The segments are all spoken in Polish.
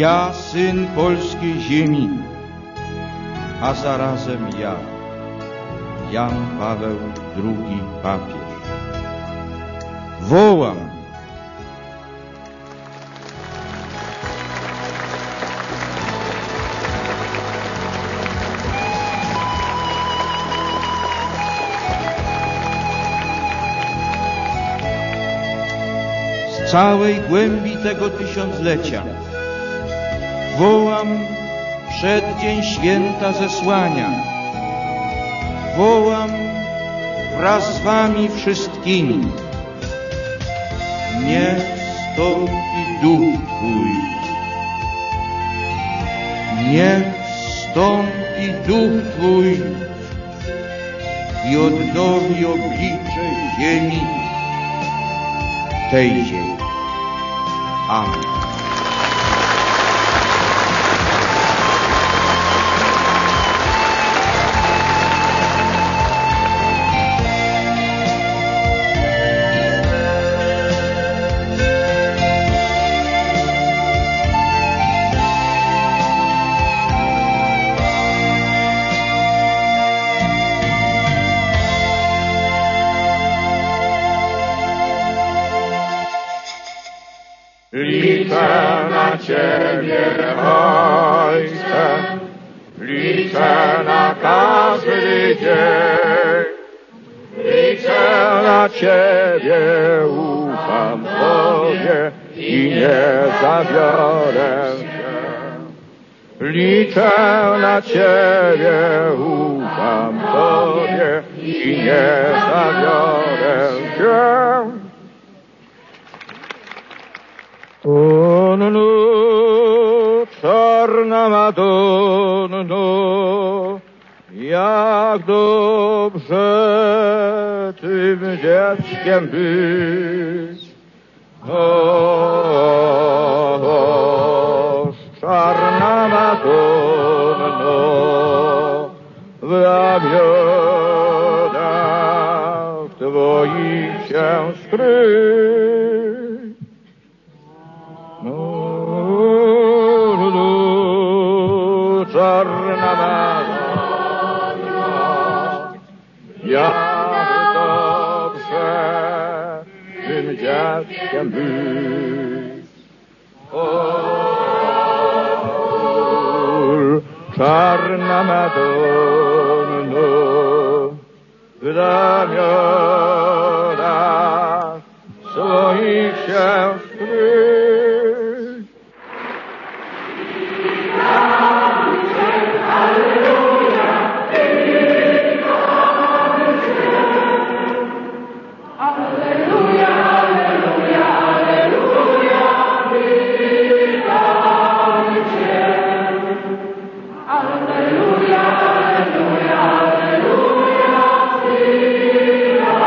Ja, syn polskiej ziemi, a zarazem ja, Jan Paweł II papież, wołam: z całej głębi tego tysiąclecia wołam przeddzień święta zesłania. Wołam wraz z wami wszystkimi. Niech wstąpi Duch Twój. Niech wstąpi Duch Twój i odnowi oblicze ziemi, tej ziemi. Amen. Liczę na Ciebie, Ojcze, liczę na każdy dzień. Liczę na Ciebie, ufam Tobie i nie zawiorę się. Liczę na Ciebie, ufam Tobie i nie zawiorę się. Czarna Madonno, jak dobrze tym dzieckiem być. O, czarna Madonno, w ramionach Twoich się skryć. Czarna Madonno, jak dobrze tym dzieckiem być. O, czarna Madonno, w ramionach swoich się skryć. Alleluja, alleluja, alleluja,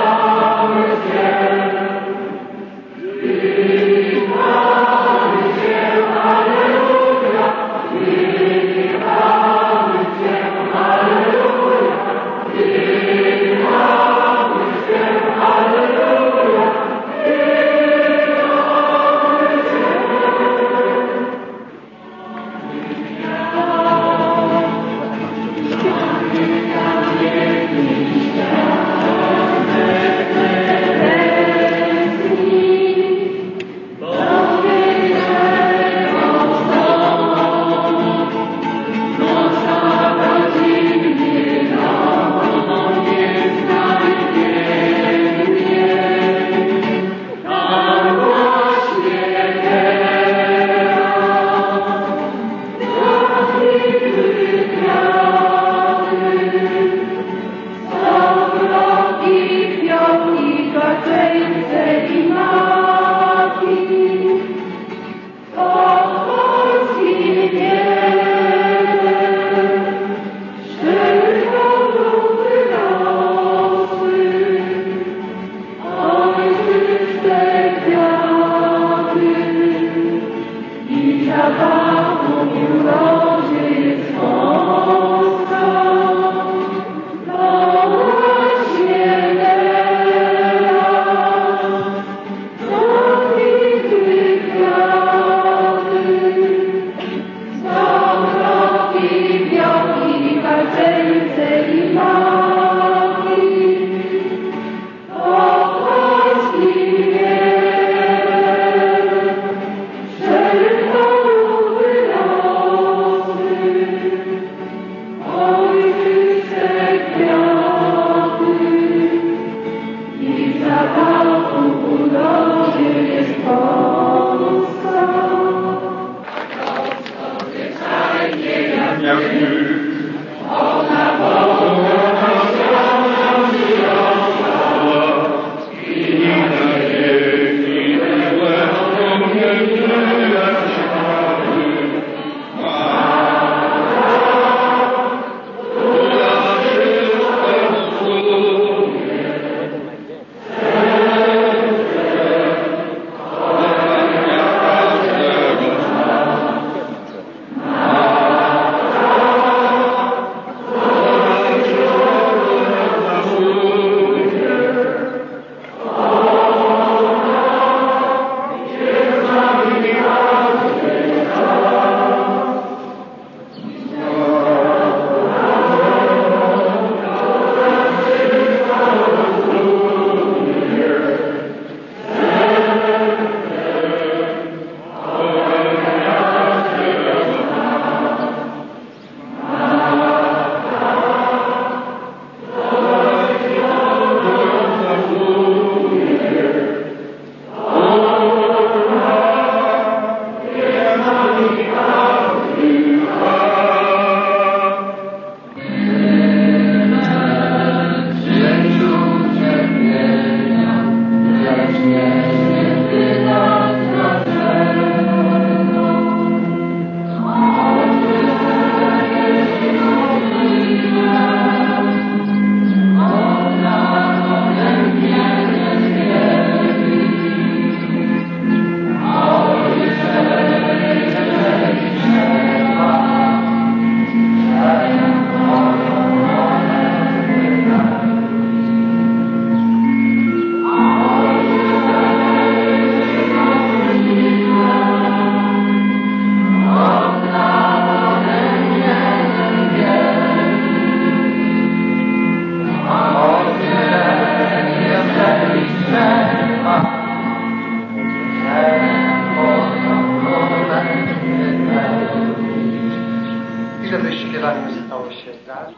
żeby śpiewaniem stało się tak.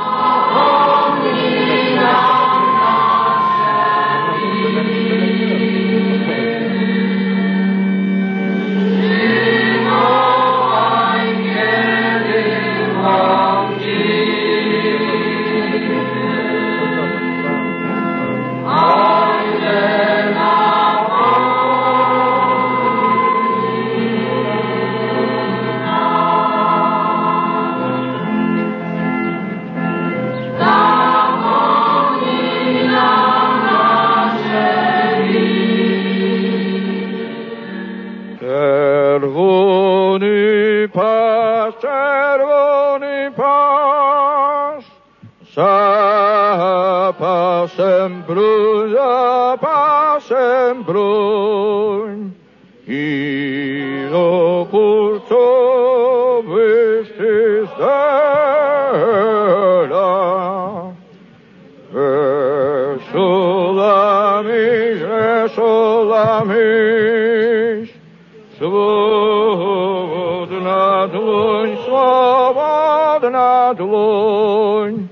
Czerwony pas, za pasem broń i do kurcowy styzdela. Wesoła myśl, swobodna dłoń,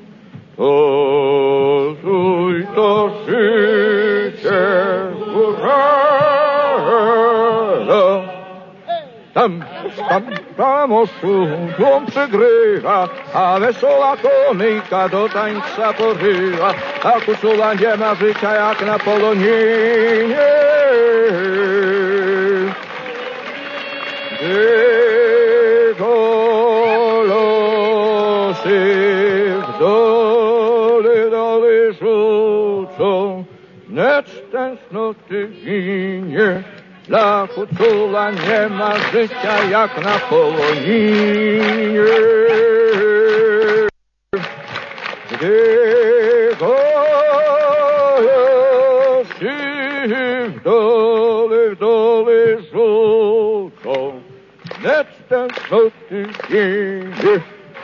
to zuj to życie górzela. Tam osłą przygrywa, a wesoła komika do tańca porywa, a kusula nie ma życia jak na poloninie. W dole rzucą, lecz tęsknoty ginie. Dla kucula nie ma życia jak na poloninie. Gdy goloszy w dole rzucą, lecz tęsknoty ginie.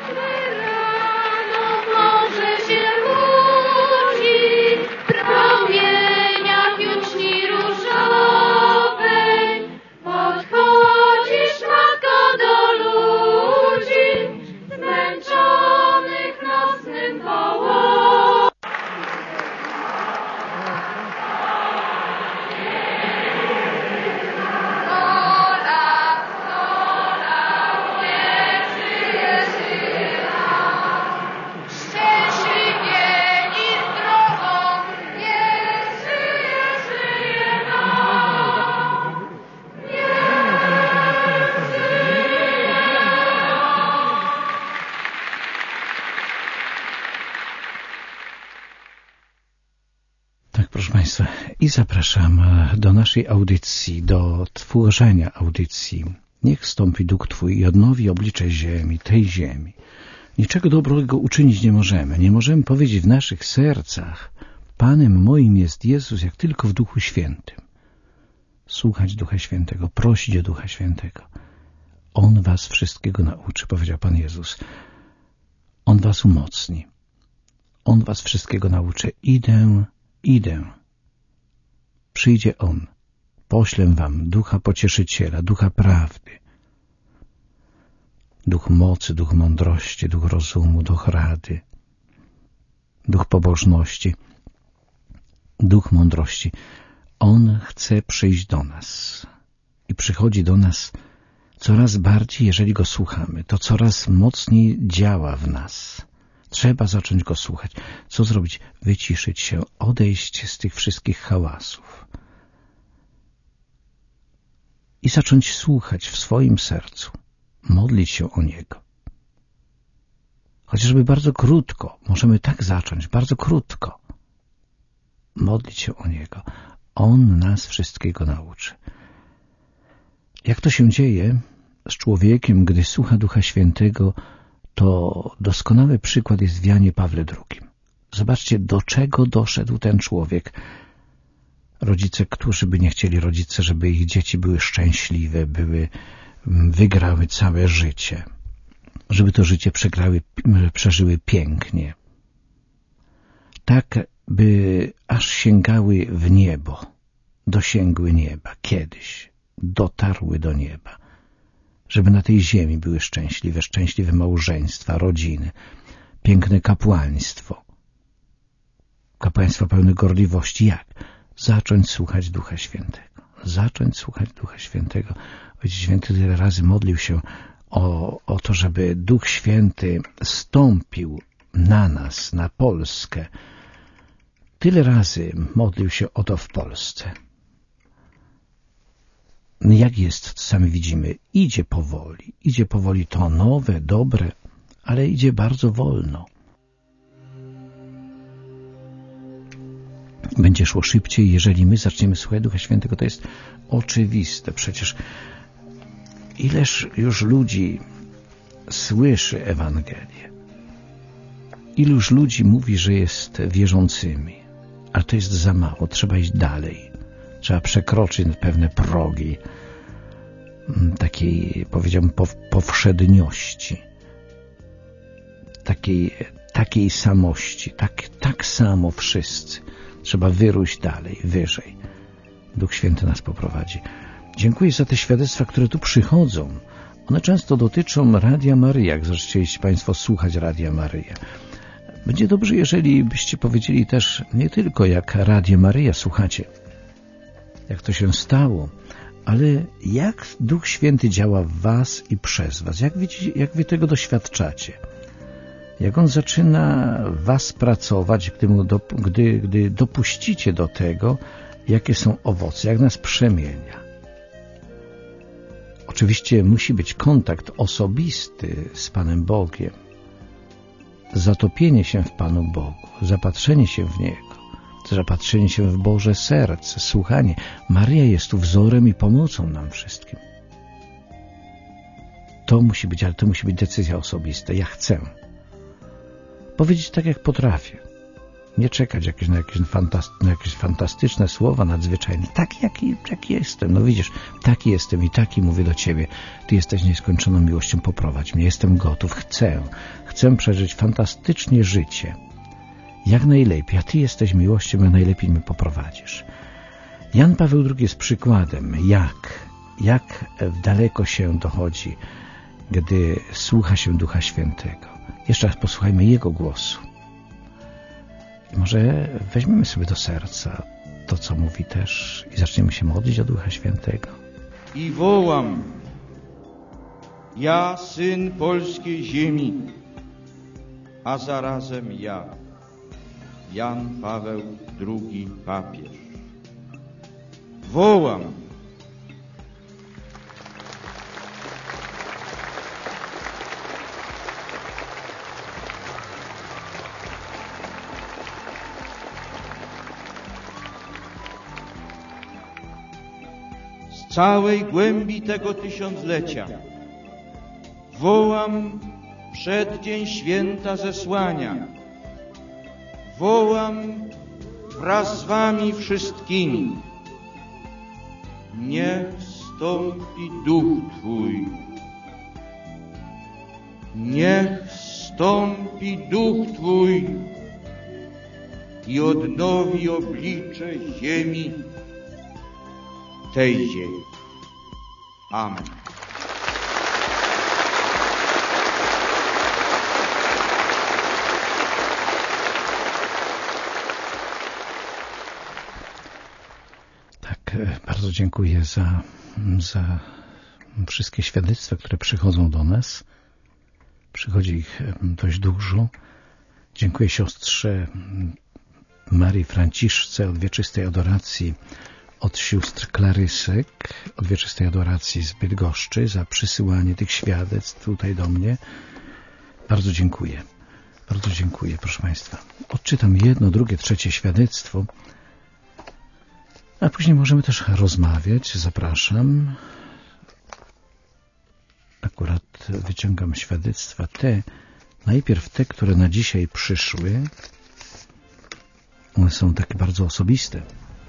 Proszę Państwa, i zapraszam do naszej audycji, do tworzenia audycji. Niech stąpi Duch Twój i odnowi oblicze ziemi, tej ziemi. Niczego dobrego uczynić nie możemy. Nie możemy powiedzieć w naszych sercach: Panem moim jest Jezus, jak tylko w Duchu Świętym. Słuchać Ducha Świętego, prosić o Ducha Świętego. On was wszystkiego nauczy, powiedział Pan Jezus. On was umocni. On was wszystkiego nauczy. Idę. Przyjdzie On. Poślę wam Ducha Pocieszyciela, Ducha Prawdy. Duch mocy, Duch mądrości, Duch rozumu, Duch rady. Duch pobożności, Duch mądrości. On chce przyjść do nas. I przychodzi do nas coraz bardziej, jeżeli Go słuchamy. To coraz mocniej działa w nas. Trzeba zacząć Go słuchać. Co zrobić? Wyciszyć się, odejść z tych wszystkich hałasów i zacząć słuchać w swoim sercu, modlić się o Niego. Chociażby bardzo krótko, możemy tak zacząć, bardzo krótko. Modlić się o Niego. On nas wszystkiego nauczy. Jak to się dzieje z człowiekiem, gdy słucha Ducha Świętego, to doskonały przykład jest w Janie Pawle II. Zobaczcie, do czego doszedł ten człowiek. Rodzice, którzy by nie chcieli, rodzice, żeby ich dzieci były szczęśliwe, wygrały całe życie, żeby to życie przeżyły pięknie. Tak, by aż sięgały w niebo, dosięgły nieba kiedyś, dotarły do nieba. żeby na tej ziemi były szczęśliwe małżeństwa, rodziny, piękne kapłaństwo. Kapłaństwo pełne gorliwości. Jak? Zacząć słuchać Ducha Świętego. Zacząć słuchać Ducha Świętego. Ojciec Święty tyle razy modlił się o to, żeby Duch Święty stąpił na nas, na Polskę. Tyle razy modlił się o to w Polsce. Jak jest, sami widzimy, idzie powoli to nowe, dobre, ale idzie bardzo wolno. Będzie szło szybciej, jeżeli my zaczniemy słuchać Ducha Świętego. To jest oczywiste. Przecież ileż już ludzi słyszy Ewangelię. Iluż ludzi mówi, że jest wierzącymi. Ale to jest za mało. Trzeba iść dalej. Trzeba przekroczyć pewne progi takiej, powiedziałbym, powszedniości. Takiej samości. Tak samo wszyscy. Trzeba wyrósć dalej, wyżej. Duch Święty nas poprowadzi. Dziękuję za te świadectwa, które tu przychodzą. One często dotyczą Radia Maryja, jak zaczęliście Państwo słuchać Radia Maryja. Będzie dobrze, jeżeli byście powiedzieli też nie tylko jak Radio Maryja słuchacie, jak to się stało, ale jak Duch Święty działa w was i przez was. Jak wy tego doświadczacie. Jak On zaczyna was pracować, gdy dopuścicie do tego, jakie są owoce, jak nas przemienia. Oczywiście musi być kontakt osobisty z Panem Bogiem. Zatopienie się w Panu Bogu, zapatrzenie się w Niego, zapatrzenie się w Boże serce, słuchanie. Maryja jest tu wzorem i pomocą nam wszystkim. To musi być, ale to musi być decyzja osobista. Ja chcę powiedzieć tak, jak potrafię. Nie czekać na jakieś fantastyczne słowa nadzwyczajne. Tak, jaki jestem. No widzisz, taki jestem i taki mówię do Ciebie. Ty jesteś nieskończoną miłością, poprowadź mnie. Jestem gotów, chcę przeżyć fantastycznie życie. Jak najlepiej, a Ty jesteś miłością, jak najlepiej mnie poprowadzisz. Jan Paweł II jest przykładem, jak daleko się dochodzi, gdy słucha się Ducha Świętego. Jeszcze raz posłuchajmy Jego głosu. I może weźmiemy sobie do serca to, co mówi też i zaczniemy się modlić o Ducha Świętego. I wołam, ja, syn polskiej ziemi, a zarazem ja, Jan Paweł II papież. Wołam. Z całej głębi tego tysiąclecia wołam przeddzień święta zesłania. Wołam wraz z wami wszystkimi. Niech zstąpi Duch Twój. Niech zstąpi Duch Twój i odnowi oblicze ziemi, tej ziemi. Amen. Tak, bardzo dziękuję za wszystkie świadectwa, które przychodzą do nas. Przychodzi ich dość dużo. Dziękuję siostrze Marii Franciszce od Wieczystej Adoracji, od sióstr Klarysek, od Wieczystej Adoracji z Bydgoszczy za przysyłanie tych świadectw tutaj do mnie. Bardzo dziękuję. Bardzo dziękuję, proszę Państwa. Odczytam jedno, drugie, trzecie świadectwo, a później możemy też rozmawiać. Zapraszam. Akurat wyciągam świadectwa najpierw te, które na dzisiaj przyszły. One są takie bardzo osobiste.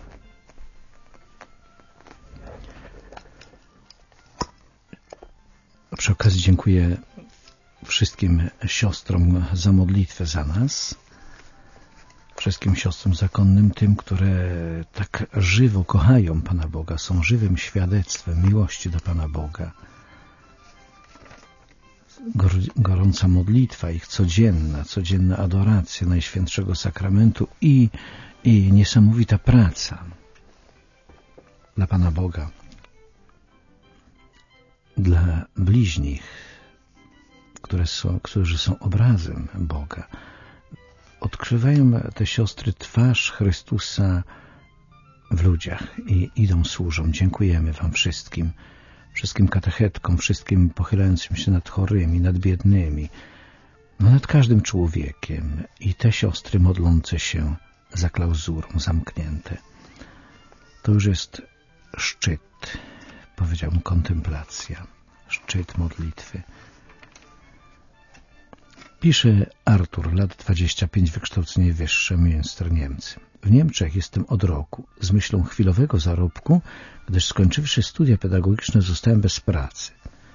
Przy okazji dziękuję wszystkim siostrom za modlitwę za nas, wszystkim siostrom zakonnym, tym, które tak żywo kochają Pana Boga, są żywym świadectwem miłości do Pana Boga. gorąca modlitwa, ich codzienna adoracja Najświętszego Sakramentu i niesamowita praca dla Pana Boga, dla bliźnich, którzy są obrazem Boga. Odkrywają te siostry twarz Chrystusa w ludziach i idą, służą. Dziękujemy Wam wszystkim katechetkom, wszystkim pochylającym się nad chorymi, nad biednymi, nad każdym człowiekiem i te siostry modlące się za klauzurą, zamknięte. To już jest szczyt, powiedziałbym, kontemplacja, szczyt modlitwy. Pisze Artur, lat 25, wykształcenie wyższe, Münster, Niemcy. W Niemczech jestem od roku, z myślą chwilowego zarobku, gdyż skończywszy studia pedagogiczne zostałem bez pracy.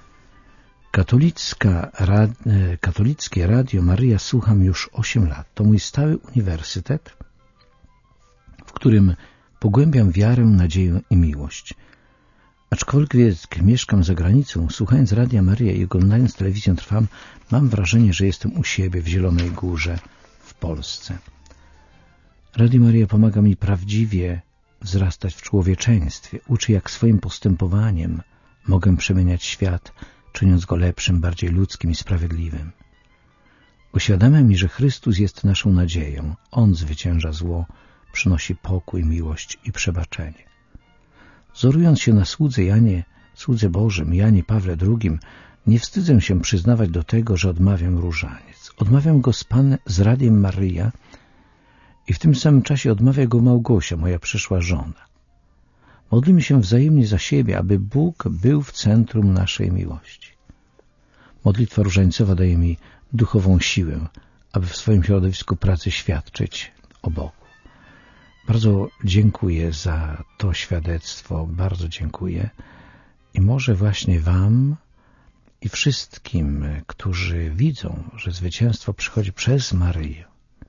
Katolickie Radio Maryja słucham już 8 lat. To mój stały uniwersytet, w którym pogłębiam wiarę, nadzieję i miłość. Aczkolwiek mieszkam za granicą, słuchając Radia Maryja i oglądając telewizję Trwam, mam wrażenie, że jestem u siebie w Zielonej Górze w Polsce. Radio Maryja pomaga mi prawdziwie wzrastać w człowieczeństwie, uczy, jak swoim postępowaniem mogę przemieniać świat, czyniąc go lepszym, bardziej ludzkim i sprawiedliwym. Uświadamia mi, że Chrystus jest naszą nadzieją. On zwycięża zło, przynosi pokój, miłość i przebaczenie. Wzorując się na słudze Bożym, Janie Pawle II, nie wstydzę się przyznawać do tego, że odmawiam różaniec. Odmawiam go z Radiem Maryja i w tym samym czasie odmawia go Małgosia, moja przyszła żona. Modlimy się wzajemnie za siebie, aby Bóg był w centrum naszej miłości. Modlitwa różańcowa daje mi duchową siłę, aby w swoim środowisku pracy świadczyć o Bogu. Bardzo dziękuję za to świadectwo, bardzo dziękuję i może właśnie Wam i wszystkim, którzy widzą, że zwycięstwo przychodzi przez Maryję,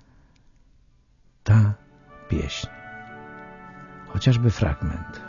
ta pieśń, chociażby fragment.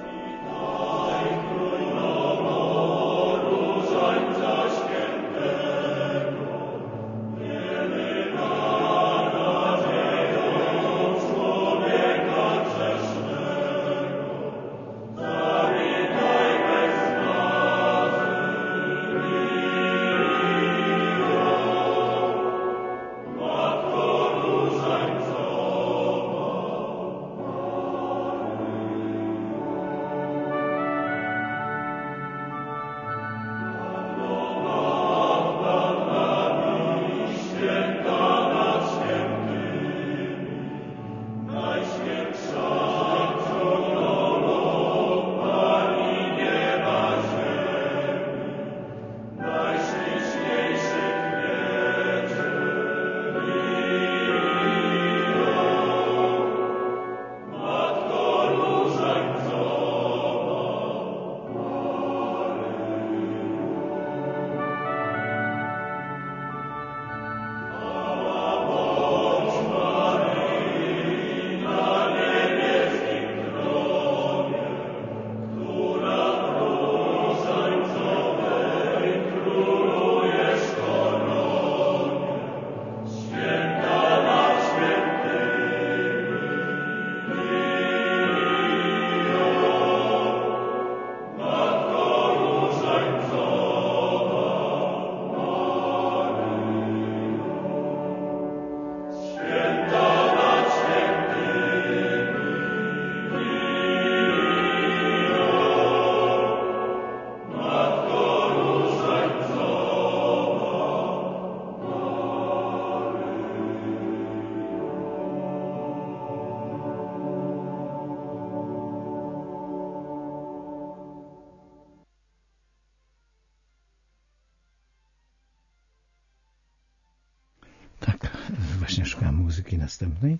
Właśnie szukam muzyki następnej.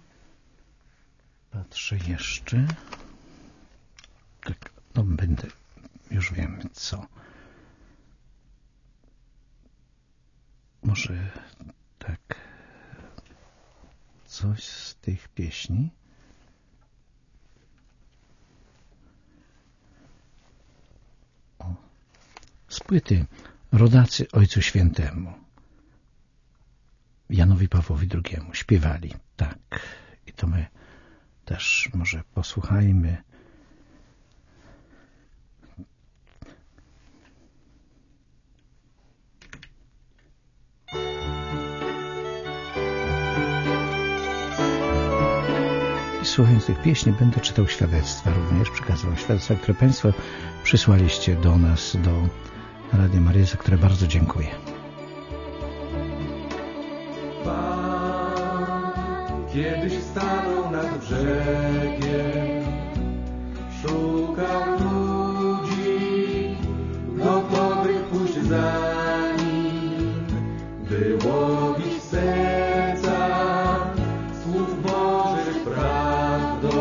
Patrzę jeszcze. Tak, no będę. Już wiem co. Może tak. Coś z tych pieśni. O. Z płyty rodacy Ojcu Świętemu, Janowi Pawłowi II, śpiewali tak. I to my też może posłuchajmy. I słuchając tych pieśni będę czytał świadectwa również, przekazywał świadectwa, które Państwo przysłaliście do nas, do Radia Maryja, za które bardzo dziękuję. Kiedyś stanął nad brzegiem, szukał ludzi, gotowych pójść za nim, by łowić serca słów Bożych prawdą.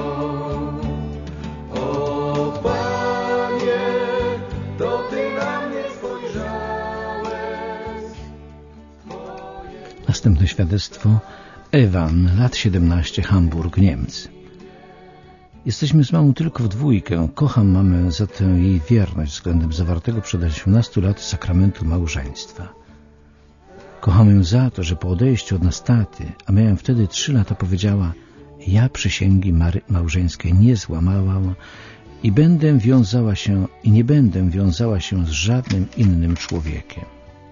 O Panie, to Ty na mnie spojrzałeś. Następne świadectwo. Ewan, lat 17, Hamburg, Niemcy. Jesteśmy z mamą tylko w dwójkę. Kocham mamę za tę jej wierność względem zawartego przed 18 lat sakramentu małżeństwa. Kocham ją za to, że po odejściu od nas taty, a miałem wtedy 3 lata, powiedziała: ja przysięgi małżeńskiej nie złamałam i nie będę wiązała się z żadnym innym człowiekiem.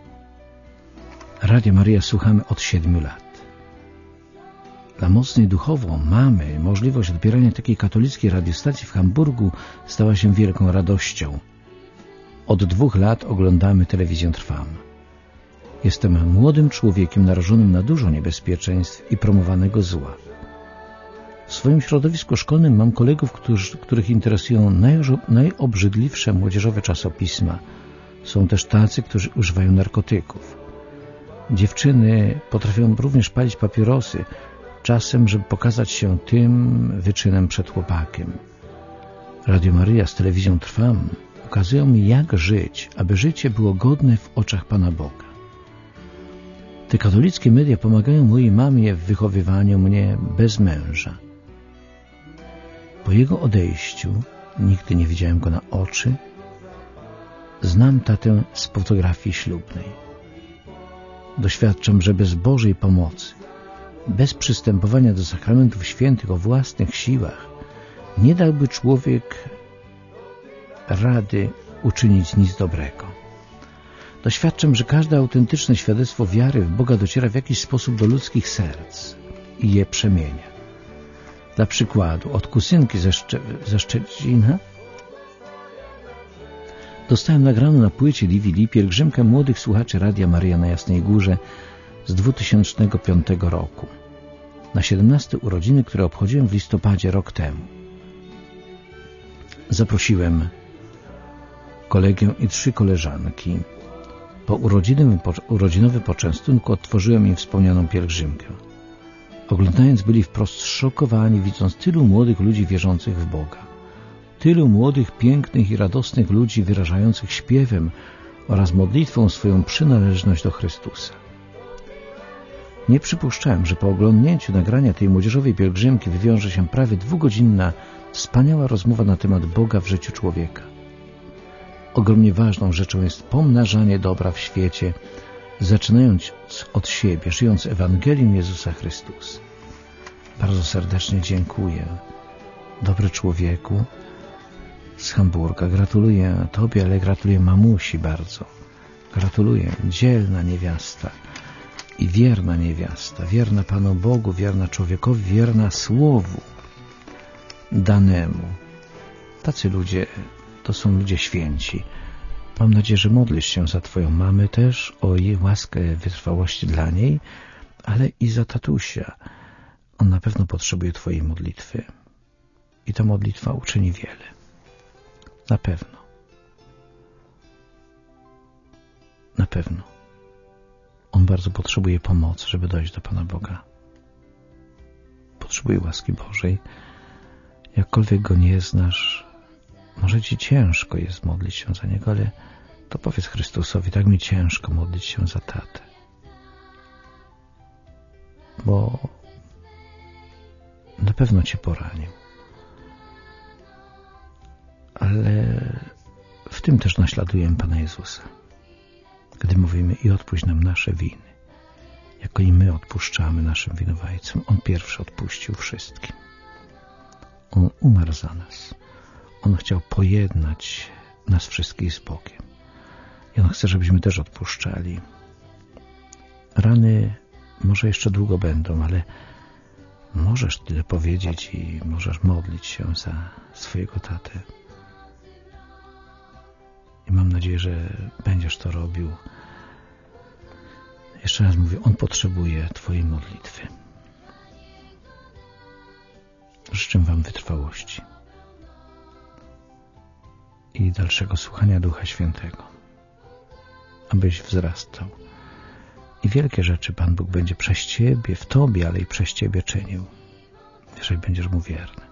Radia Maryja słuchamy od 7 lat. Dla mocnej duchowo mamy możliwość odbierania takiej katolickiej radiostacji w Hamburgu stała się wielką radością. Od 2 lat oglądamy telewizję Trwam. Jestem młodym człowiekiem narażonym na dużo niebezpieczeństw i promowanego zła. W swoim środowisku szkolnym mam kolegów, których interesują najobrzydliwsze młodzieżowe czasopisma. Są też tacy, którzy używają narkotyków. Dziewczyny potrafią również palić papierosy, czasem, żeby pokazać się tym wyczynem przed chłopakiem. Radio Maryja z telewizją Trwam ukazują mi, jak żyć, aby życie było godne w oczach Pana Boga. Te katolickie media pomagają mojej mamie w wychowywaniu mnie bez męża. Po jego odejściu, nigdy nie widziałem go na oczy, znam tatę z fotografii ślubnej. Doświadczam, że bez Bożej pomocy, bez przystępowania do sakramentów świętych o własnych siłach, nie dałby człowiek rady uczynić nic dobrego. Doświadczam, że każde autentyczne świadectwo wiary w Boga dociera w jakiś sposób do ludzkich serc i je przemienia. Dla przykładu, od kuzynki ze Szczecina dostałem nagraną na płycie DVD pielgrzymkę młodych słuchaczy Radia Maryja na Jasnej Górze z 2005 roku, na 17 urodziny, które obchodziłem w listopadzie rok temu. Zaprosiłem kolegę i 3 koleżanki. Po urodzinowym poczęstunku otworzyłem im wspomnianą pielgrzymkę. Oglądając, byli wprost zszokowani, widząc tylu młodych ludzi wierzących w Boga. Tylu młodych, pięknych i radosnych ludzi wyrażających śpiewem oraz modlitwą swoją przynależność do Chrystusa. Nie przypuszczałem, że po oglądnięciu nagrania tej młodzieżowej pielgrzymki wywiąże się prawie 2-godzinna, wspaniała rozmowa na temat Boga w życiu człowieka. Ogromnie ważną rzeczą jest pomnażanie dobra w świecie, zaczynając od siebie, żyjąc Ewangelią Jezusa Chrystusa. Bardzo serdecznie dziękuję, dobry człowieku z Hamburga. Gratuluję Tobie, ale gratuluję mamusi bardzo. Gratuluję, dzielna niewiasta i wierna niewiasta, wierna Panu Bogu, wierna człowiekowi, wierna Słowu danemu. Tacy ludzie to są ludzie święci. Mam nadzieję, że modlisz się za Twoją mamę też, o jej łaskę wytrwałości dla niej, ale i za tatusia. On na pewno potrzebuje Twojej modlitwy. I ta modlitwa uczyni wiele. Na pewno. Na pewno. On bardzo potrzebuje pomocy, żeby dojść do Pana Boga. Potrzebuje łaski Bożej. Jakkolwiek Go nie znasz, może Ci ciężko jest modlić się za Niego, ale to powiedz Chrystusowi, tak mi ciężko modlić się za tatę. Bo na pewno Cię poranił. Ale w tym też naśladuję Pana Jezusa. Gdy mówimy i odpuść nam nasze winy, jako i my odpuszczamy naszym winowajcom. On pierwszy odpuścił wszystkim. On umarł za nas. On chciał pojednać nas wszystkich z Bogiem. I On chce, żebyśmy też odpuszczali. Rany może jeszcze długo będą, ale możesz tyle powiedzieć i możesz modlić się za swojego tatę. I mam nadzieję, że będziesz to robił. Jeszcze raz mówię, On potrzebuje Twojej modlitwy. Życzę Wam wytrwałości i dalszego słuchania Ducha Świętego, abyś wzrastał. I wielkie rzeczy Pan Bóg będzie przez Ciebie, w Tobie, ale i przez Ciebie czynił, jeżeli będziesz Mu wierny.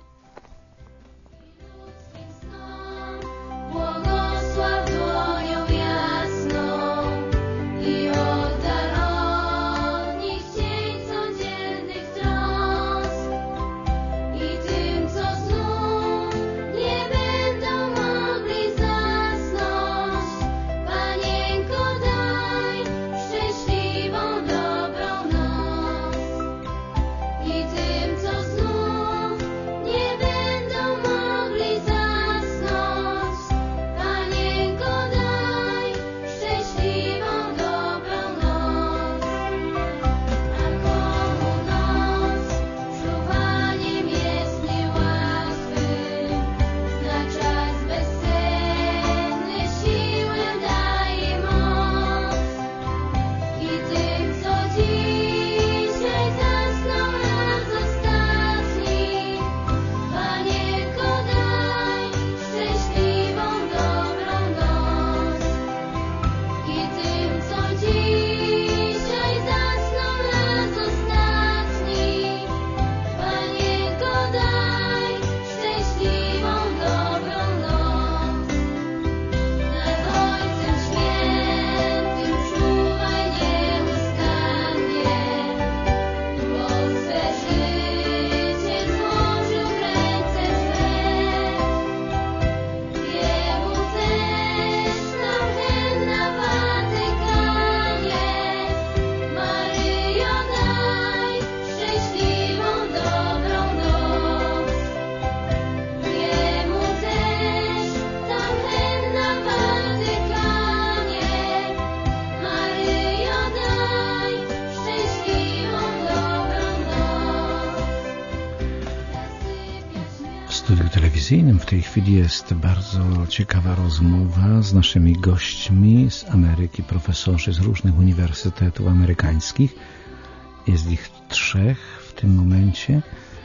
W tej chwili jest bardzo ciekawa rozmowa z naszymi gośćmi z Ameryki, profesorzy z różnych uniwersytetów amerykańskich. Jest ich 3 w tym momencie,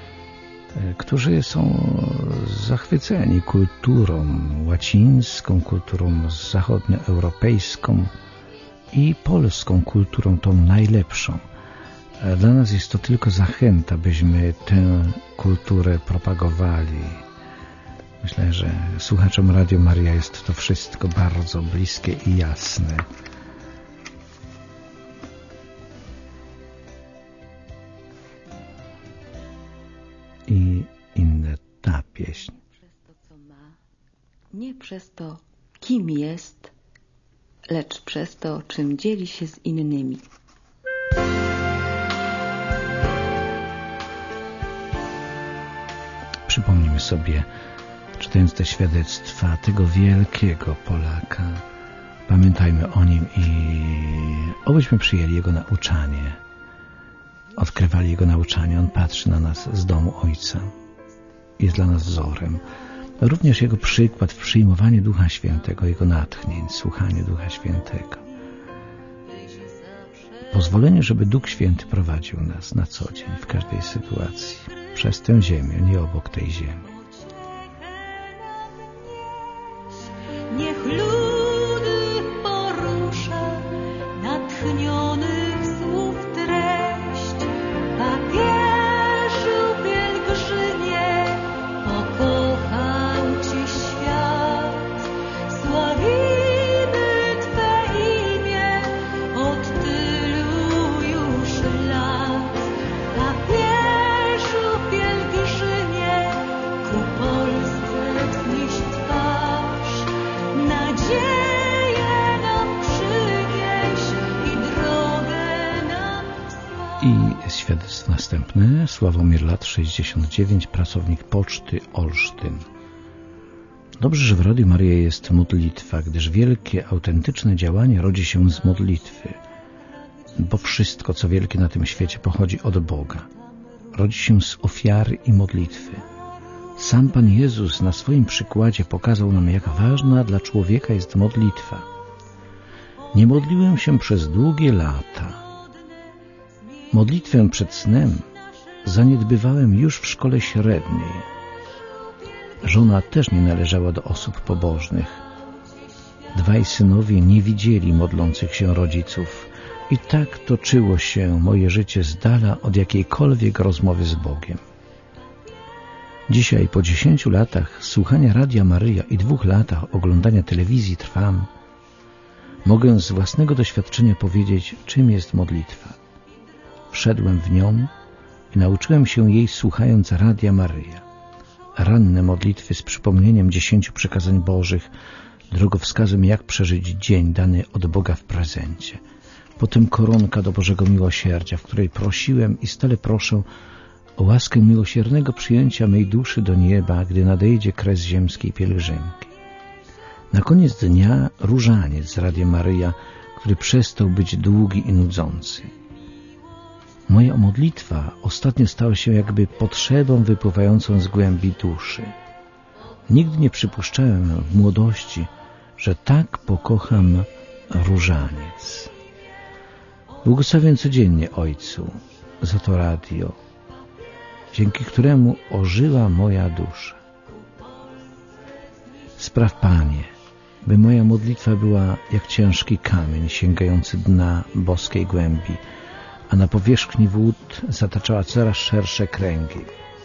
którzy są zachwyceni kulturą łacińską, kulturą zachodnioeuropejską i polską kulturą, tą najlepszą. Dla nas jest to tylko zachęta, byśmy tę kulturę propagowali. Myślę, że słuchaczom Radio Maria jest to wszystko bardzo bliskie i jasne. I inne ta pieśń. Przez to, co ma, nie przez to, kim jest, lecz przez to, czym dzieli się z innymi. Przypomnijmy sobie, czytając te świadectwa tego wielkiego Polaka, pamiętajmy o nim i obyśmy przyjęli Jego nauczanie, odkrywali Jego nauczanie. On patrzy na nas z domu Ojca, jest dla nas wzorem. Również Jego przykład w przyjmowaniu Ducha Świętego, Jego natchnień, słuchaniu Ducha Świętego. Pozwolenie, żeby Duch Święty prowadził nas na co dzień, w każdej sytuacji, przez tę ziemię, nie obok tej ziemi. Niech ludy porusza natchnionych słów treść. Papieżu pielgrzynie, pokochał Ci świat. Sławimy Twe imię od tylu już lat. Papieżu pielgrzynie, I świadectwo następne. Sławomir, lat 69, pracownik Poczty Olsztyn. Dobrze, że w Radiu Maryja jest modlitwa, gdyż wielkie, autentyczne działanie rodzi się z modlitwy. Bo wszystko, co wielkie na tym świecie, pochodzi od Boga. Rodzi się z ofiary i modlitwy. Sam Pan Jezus na swoim przykładzie pokazał nam, jak ważna dla człowieka jest modlitwa. Nie modliłem się przez długie lata. Modlitwę przed snem zaniedbywałem już w szkole średniej. Żona też nie należała do osób pobożnych. Dwaj synowie nie widzieli modlących się rodziców i tak toczyło się moje życie z dala od jakiejkolwiek rozmowy z Bogiem. Dzisiaj, po 10 latach słuchania Radia Maryja i 2 latach oglądania telewizji Trwam, mogę z własnego doświadczenia powiedzieć, czym jest modlitwa. Wszedłem w nią i nauczyłem się jej słuchając Radia Maryja. Ranne modlitwy z przypomnieniem 10 przykazań Bożych, drogowskazem, jak przeżyć dzień dany od Boga w prezencie. Potem koronka do Bożego Miłosierdzia, w której prosiłem i stale proszę o łaskę miłosiernego przyjęcia mej duszy do nieba, gdy nadejdzie kres ziemskiej pielgrzymki. Na koniec dnia różaniec z Radiem Maryja, który przestał być długi i nudzący. Moja modlitwa ostatnio stała się jakby potrzebą wypływającą z głębi duszy. Nigdy nie przypuszczałem w młodości, że tak pokocham różaniec. Błogosławię codziennie Ojcu za to radio, dzięki któremu ożyła moja dusza. Spraw, Panie, by moja modlitwa była jak ciężki kamień sięgający dna boskiej głębi, a na powierzchni wód zataczała coraz szersze kręgi.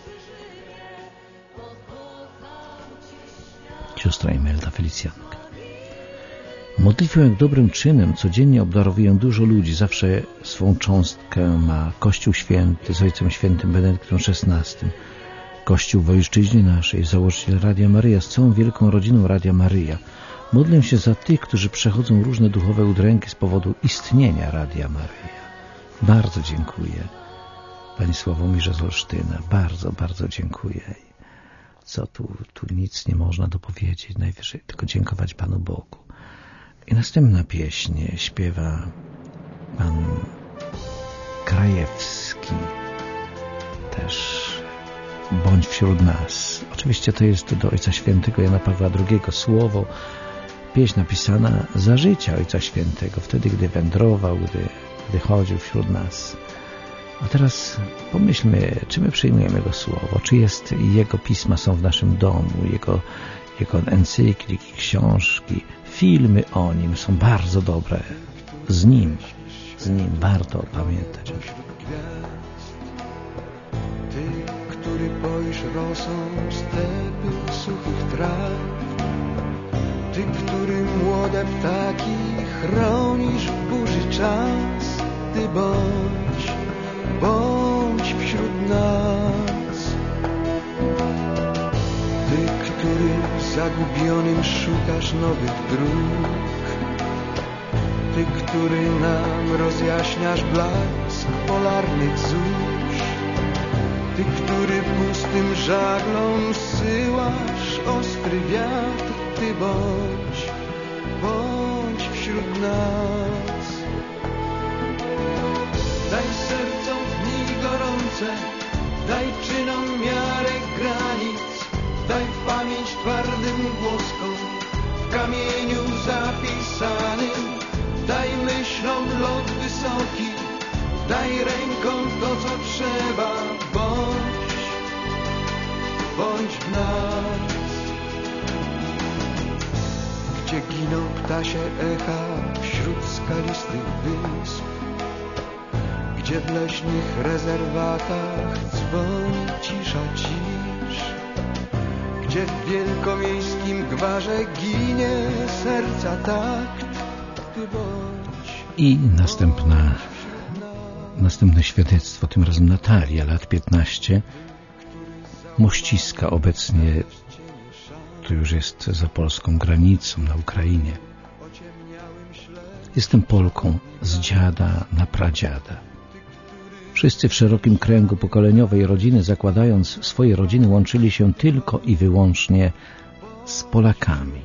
Siostra Imelda Felicjanka. Modlitwę jak dobrym czynem codziennie obdarowuję dużo ludzi. Zawsze swą cząstkę ma Kościół Święty z Ojcem Świętym Benedyktem XVI, Kościół w ojczyźnie naszej, założyciel Radia Maryja z całą wielką rodziną Radia Maryja. Modlę się za tych, którzy przechodzą różne duchowe udręki z powodu istnienia Radia Maryja. Bardzo dziękuję Pani Sławomirze z Olsztyna. Bardzo, bardzo dziękuję. Co tu nic nie można dopowiedzieć, najwyżej tylko dziękować Panu Bogu. I następna pieśń śpiewa Pan Krajewski, też Bądź wśród nas. Oczywiście to jest do Ojca Świętego Jana Pawła II słowo, pieśń napisana za życia Ojca Świętego, wtedy gdy wędrował, gdy chodził wśród nas. A teraz pomyślmy, czy my przyjmujemy Jego słowo, czy Jego pisma są w naszym domu, Jego encykliki, książki, filmy o Nim są bardzo dobre. Z Nim warto pamiętać. Ty, który poisz rosą stepy suchych traw, Ty, który młode ptaki chronisz w burzy czas, Ty bądź wśród nas. Ty, który zagubionym szukasz nowych dróg, Ty, który nam rozjaśniasz blask polarnych zórz, Ty, który pustym żaglom zsyłasz ostry wiatr, Ty bądź wśród nas. Daj sercom dni gorące, daj czynom miarę granic, daj pamięć twardym głoskom, w kamieniu zapisanym, daj myślom lot wysoki, daj rękom to, co trzeba, bądź w nas. Gdzie giną ptasie echa wśród skalistych wysp, gdzie w leśnych rezerwatach dzwoni cisza cisz, gdzie w wielkomiejskim gwarze ginie serca takt, Ty bądź. I następne świadectwo, tym razem Natalia, lat 15, Mościska, obecnie to już jest za polską granicą na Ukrainie. Jestem Polką z dziada na pradziada. Wszyscy w szerokim kręgu pokoleniowej rodziny, zakładając swoje rodziny, łączyli się tylko i wyłącznie z Polakami.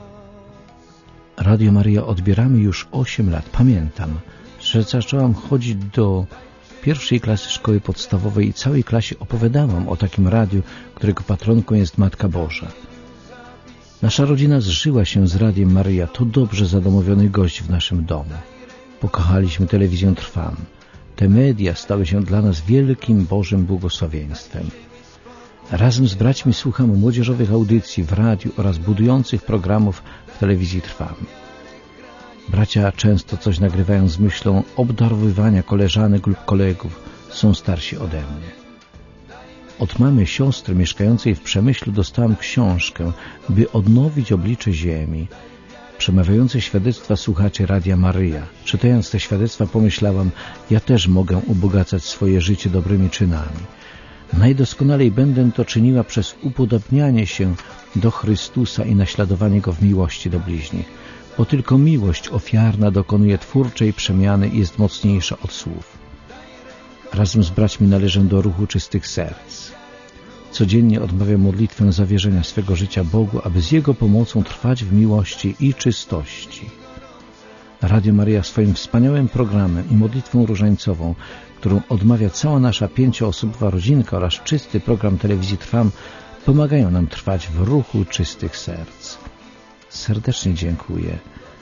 Radio Maryja odbieramy już 8 lat. Pamiętam, że zaczęłam chodzić do pierwszej klasy szkoły podstawowej i całej klasie opowiadałam o takim radiu, którego patronką jest Matka Boża. Nasza rodzina zżyła się z Radiem Maryja. To dobrze zadomowiony gość w naszym domu. Pokochaliśmy telewizję Trwam. Te media stały się dla nas wielkim Bożym błogosławieństwem. Razem z braćmi słucham młodzieżowych audycji w radiu oraz budujących programów w telewizji Trwam. Bracia często coś nagrywają z myślą obdarowywania koleżanek lub kolegów. Są starsi ode mnie. Od mamy siostry mieszkającej w Przemyślu dostałam książkę, by odnowić oblicze ziemi. Przemawiające świadectwa słuchaczy Radia Maryja. Czytając te świadectwa pomyślałam, ja też mogę ubogacać swoje życie dobrymi czynami. Najdoskonalej będę to czyniła przez upodobnianie się do Chrystusa i naśladowanie Go w miłości do bliźnich, bo tylko miłość ofiarna dokonuje twórczej przemiany i jest mocniejsza od słów. Razem z braćmi należę do ruchu czystych serc. Codziennie odmawiam modlitwę zawierzenia swego życia Bogu, aby z Jego pomocą trwać w miłości i czystości. Radio Maryja swoim wspaniałym programem i modlitwą różańcową, którą odmawia cała nasza 5-osobowa rodzinka oraz czysty program telewizji Trwam, pomagają nam trwać w ruchu czystych serc. Serdecznie dziękuję.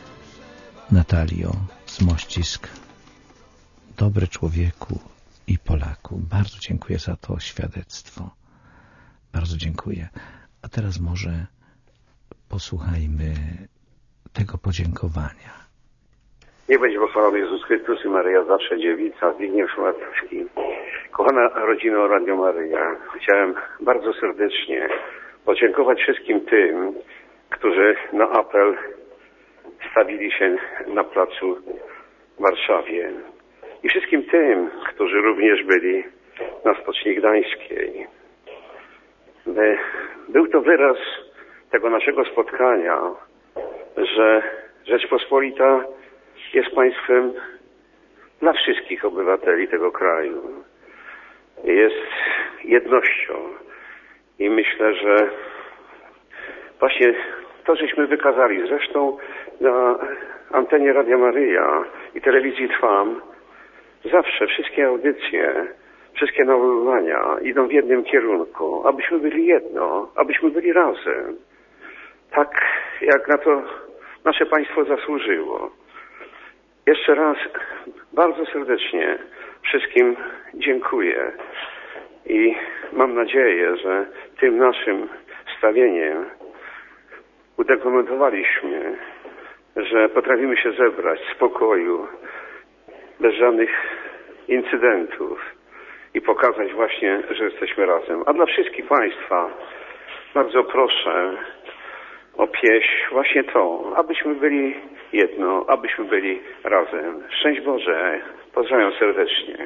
Natalio z Mościsk. Dobry człowieku i Polaku. Bardzo dziękuję za to świadectwo. Bardzo dziękuję. A teraz może posłuchajmy tego podziękowania. Niech będzie pochwalony Jezus Chrystus i Maryja zawsze dziewica, Zbigniew Szumacki. Kochana rodzino Radio Maryja, chciałem bardzo serdecznie podziękować wszystkim tym, którzy na apel stawili się na placu w Warszawie i wszystkim tym, którzy również byli na Stoczni Gdańskiej. Był to wyraz tego naszego spotkania, że Rzeczpospolita jest państwem dla wszystkich obywateli tego kraju. Jest jednością i myślę, że właśnie to, żeśmy wykazali zresztą na antenie Radia Maryja i telewizji Trwam, zawsze wszystkie audycje, wszystkie nawoływania idą w jednym kierunku, abyśmy byli jedno, abyśmy byli razem. Tak jak na to nasze państwo zasłużyło. Jeszcze raz bardzo serdecznie wszystkim dziękuję i mam nadzieję, że tym naszym stawieniem udokumentowaliśmy, że potrafimy się zebrać w spokoju, bez żadnych incydentów i pokazać właśnie, że jesteśmy razem. A dla wszystkich Państwa bardzo proszę o pieśń właśnie to, abyśmy byli jedno, abyśmy byli razem. Szczęść Boże, pozdrawiam serdecznie.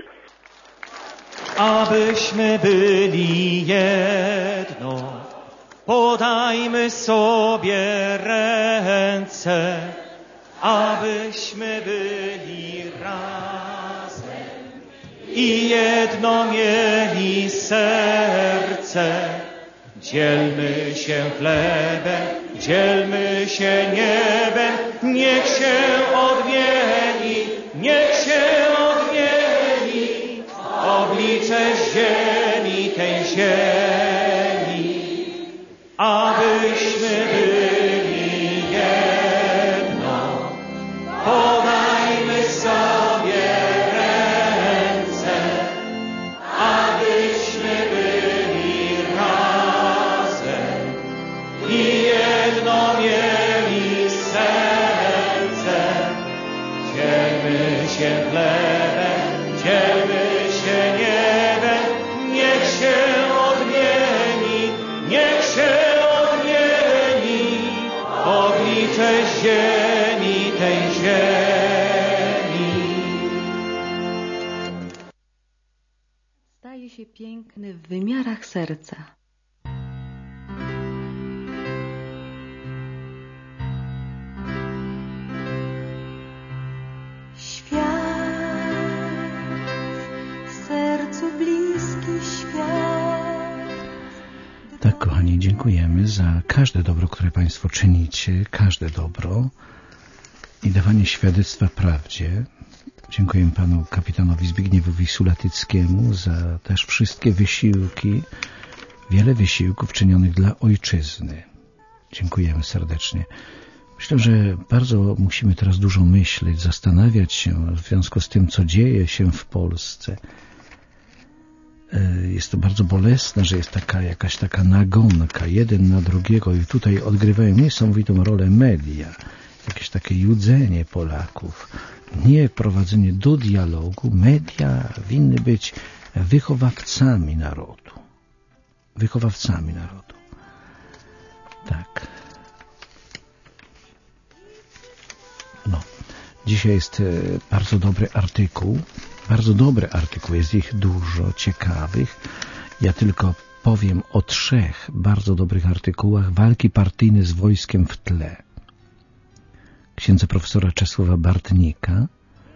Abyśmy byli jedno, podajmy sobie ręce, abyśmy byli razem i jedno mieli serce. Dzielmy się chlebem, dzielmy się niebem, niech się odmieni, niech się odmieni oblicze ziemi, tej ziemi, abyśmy byli jedno, podajmy sobie ręce, abyśmy byli razem i jedno mieli serce. Dzielmy się chlebem, dzielmy się niebem, niech się odmieni, niech się odmieni oblicze ziemi, tej ziemi. Staje się piękny w wymiarach serca. Świat w kochani, dziękujemy za każde dobro, które Państwo czynicie, każde dobro i dawanie świadectwa prawdzie. Dziękuję Panu kapitanowi Zbigniewowi Sulatyckiemu za też wszystkie wysiłki, wiele wysiłków czynionych dla ojczyzny. Dziękujemy serdecznie. Myślę, że bardzo musimy teraz dużo myśleć, zastanawiać się w związku z tym, co dzieje się w Polsce. Jest to bardzo bolesne, że jest jakaś taka nagonka jeden na drugiego i tutaj odgrywają niesamowitą rolę media, jakieś takie judzenie Polaków, nie prowadzenie do dialogu. Media winny być wychowawcami narodu. Wychowawcami narodu. Tak. No. Dzisiaj jest bardzo dobry artykuł. Bardzo dobry artykuł. Jest ich dużo ciekawych. Ja tylko powiem o 3 bardzo dobrych artykułach. Walki partyjne z wojskiem w tle. Księdza profesora Czesława Bartnika.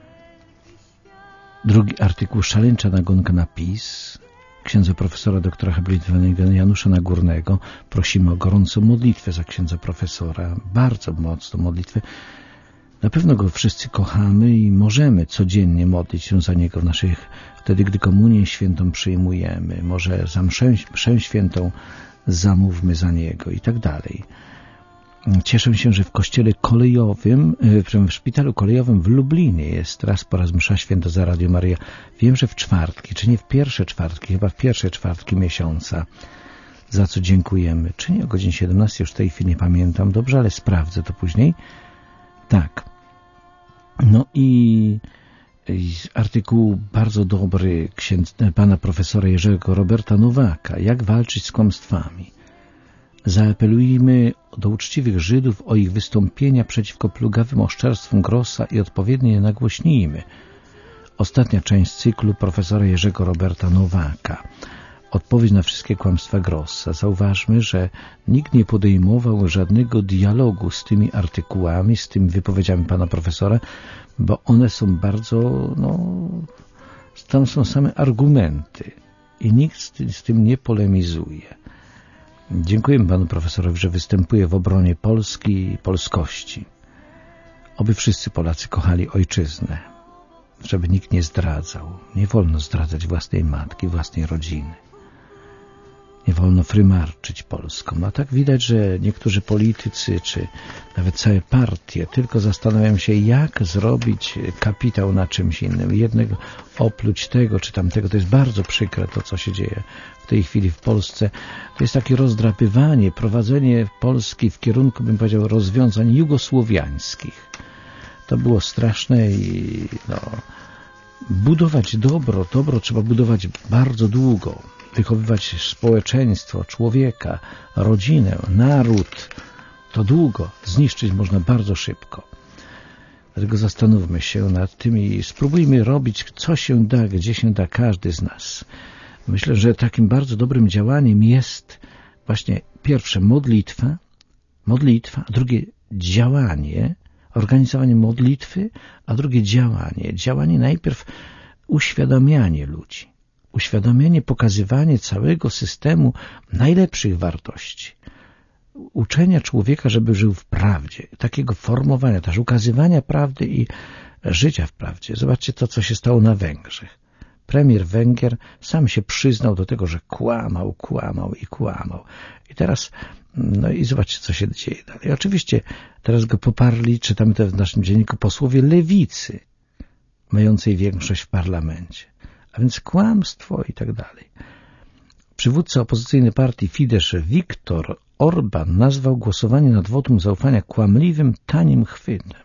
Drugi artykuł Szaleńcza nagonka na PiS. Księdza profesora doktora habilitowanego Janusza Nagórnego. Prosimy o gorącą modlitwę za księdza profesora. Bardzo mocną modlitwę. Na pewno go wszyscy kochamy i możemy codziennie modlić się za niego wtedy, gdy komunię świętą przyjmujemy. Może za mszę świętą zamówmy za niego i tak dalej. Cieszę się, że w kościele kolejowym, w szpitalu kolejowym w Lublinie jest raz po raz msza święta za Radio Maryja. Wiem, że w czwartki, czy nie w pierwsze czwartki, chyba w pierwsze czwartki miesiąca, za co dziękujemy. Czy nie o godzinie 17, już w tej chwili nie pamiętam dobrze, ale sprawdzę to później. Tak. No i artykuł bardzo dobry pana profesora Jerzego Roberta Nowaka. Jak walczyć z kłamstwami? Zaapelujmy do uczciwych Żydów o ich wystąpienia przeciwko plugawym oszczerstwom Grossa i odpowiednio je nagłośnijmy. Ostatnia część cyklu profesora Jerzego Roberta Nowaka. Odpowiedź na wszystkie kłamstwa Grossa. Zauważmy, że nikt nie podejmował żadnego dialogu z tymi artykułami, z tymi wypowiedziami pana profesora, bo one są bardzo, tam są same argumenty i nikt z tym nie polemizuje. Dziękuję panu profesorowi, że występuje w obronie Polski i polskości. Oby wszyscy Polacy kochali ojczyznę, żeby nikt nie zdradzał. Nie wolno zdradzać własnej matki, własnej rodziny. Nie wolno frymarczyć Polską. A tak widać, że niektórzy politycy, czy nawet całe partie tylko zastanawiają się, jak zrobić kapitał na czymś innym. Jednego opluć tego, czy tamtego. To jest bardzo przykre to, co się dzieje w tej chwili w Polsce. To jest takie rozdrapywanie, prowadzenie Polski w kierunku, bym powiedział, rozwiązań jugosłowiańskich. To było straszne i budować dobro trzeba budować bardzo długo. Wychowywać społeczeństwo, człowieka, rodzinę, naród, to długo. Zniszczyć można bardzo szybko. Dlatego zastanówmy się nad tym i spróbujmy robić, co się da, gdzie się da, każdy z nas. Myślę, że takim bardzo dobrym działaniem jest właśnie pierwsze modlitwa, a drugie działanie, organizowanie modlitwy, a drugie działanie. Działanie najpierw uświadamianie ludzi. Uświadamianie, pokazywanie całego systemu najlepszych wartości. Uczenia człowieka, żeby żył w prawdzie. Takiego formowania, też ukazywania prawdy i życia w prawdzie. Zobaczcie to, co się stało na Węgrzech. Premier Węgier sam się przyznał do tego, że kłamał. I teraz, i zobaczcie, co się dzieje dalej. Oczywiście teraz go poparli, czytamy to w naszym dzienniku, posłowie lewicy, mającej większość w parlamencie. A więc kłamstwo i tak dalej. Przywódca opozycyjnej partii Fidesz Viktor Orban nazwał głosowanie nad wotum zaufania kłamliwym, tanim chwytem.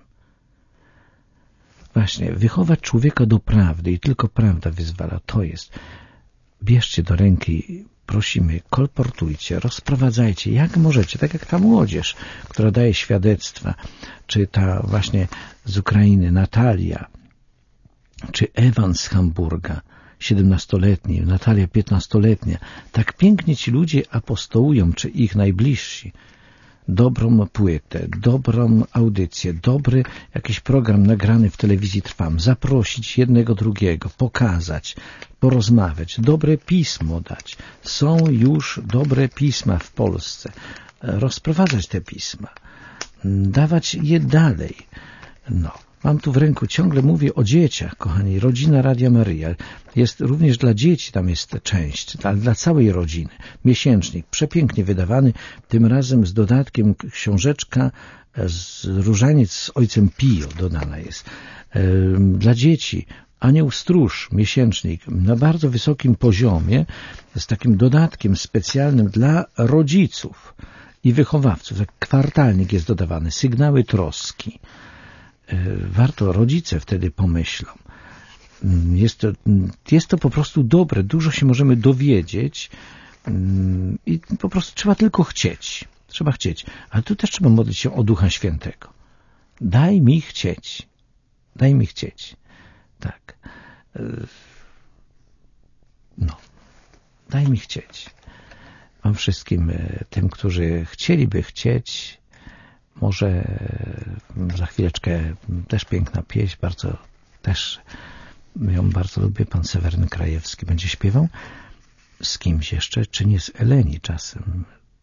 Właśnie, wychować człowieka do prawdy i tylko prawda wyzwala. To jest. Bierzcie do ręki, prosimy, kolportujcie, rozprowadzajcie, jak możecie, tak jak ta młodzież, która daje świadectwa, czy ta właśnie z Ukrainy Natalia, czy Ewan z Hamburga, 17-letni, Natalia 15-letnia. Tak pięknie ci ludzie apostołują, czy ich najbliżsi. dobrą płytę, dobrą audycję, dobry jakiś program nagrany w telewizji Trwam, zaprosić jednego, drugiego, pokazać, porozmawiać, dobre pismo dać. Są już dobre pisma w Polsce. Rozprowadzać te pisma, dawać je dalej. No. Mam tu w ręku, ciągle mówię o dzieciach, kochani. Rodzina Radia Maryja. Jest również dla dzieci, tam jest część, ale dla całej rodziny. Miesięcznik, przepięknie wydawany, tym razem z dodatkiem książeczka z Różaniec z Ojcem Pio dodana jest. Dla dzieci Anioł Stróż, miesięcznik na bardzo wysokim poziomie, z takim dodatkiem specjalnym dla rodziców i wychowawców. Tak kwartalnik jest dodawany, sygnały troski. Warto, rodzice wtedy pomyślą. Jest to po prostu dobre, dużo się możemy dowiedzieć i po prostu trzeba tylko chcieć. Trzeba chcieć. Ale tu też trzeba modlić się o Ducha Świętego. Daj mi chcieć. Daj mi chcieć. Tak. No. Daj mi chcieć. Wam wszystkim tym, którzy chcieliby chcieć, może za chwileczkę też piękna pieśń, też ją bardzo lubię, pan Seweryn Krajewski będzie śpiewał. Z kimś jeszcze, czy nie z Eleni czasem?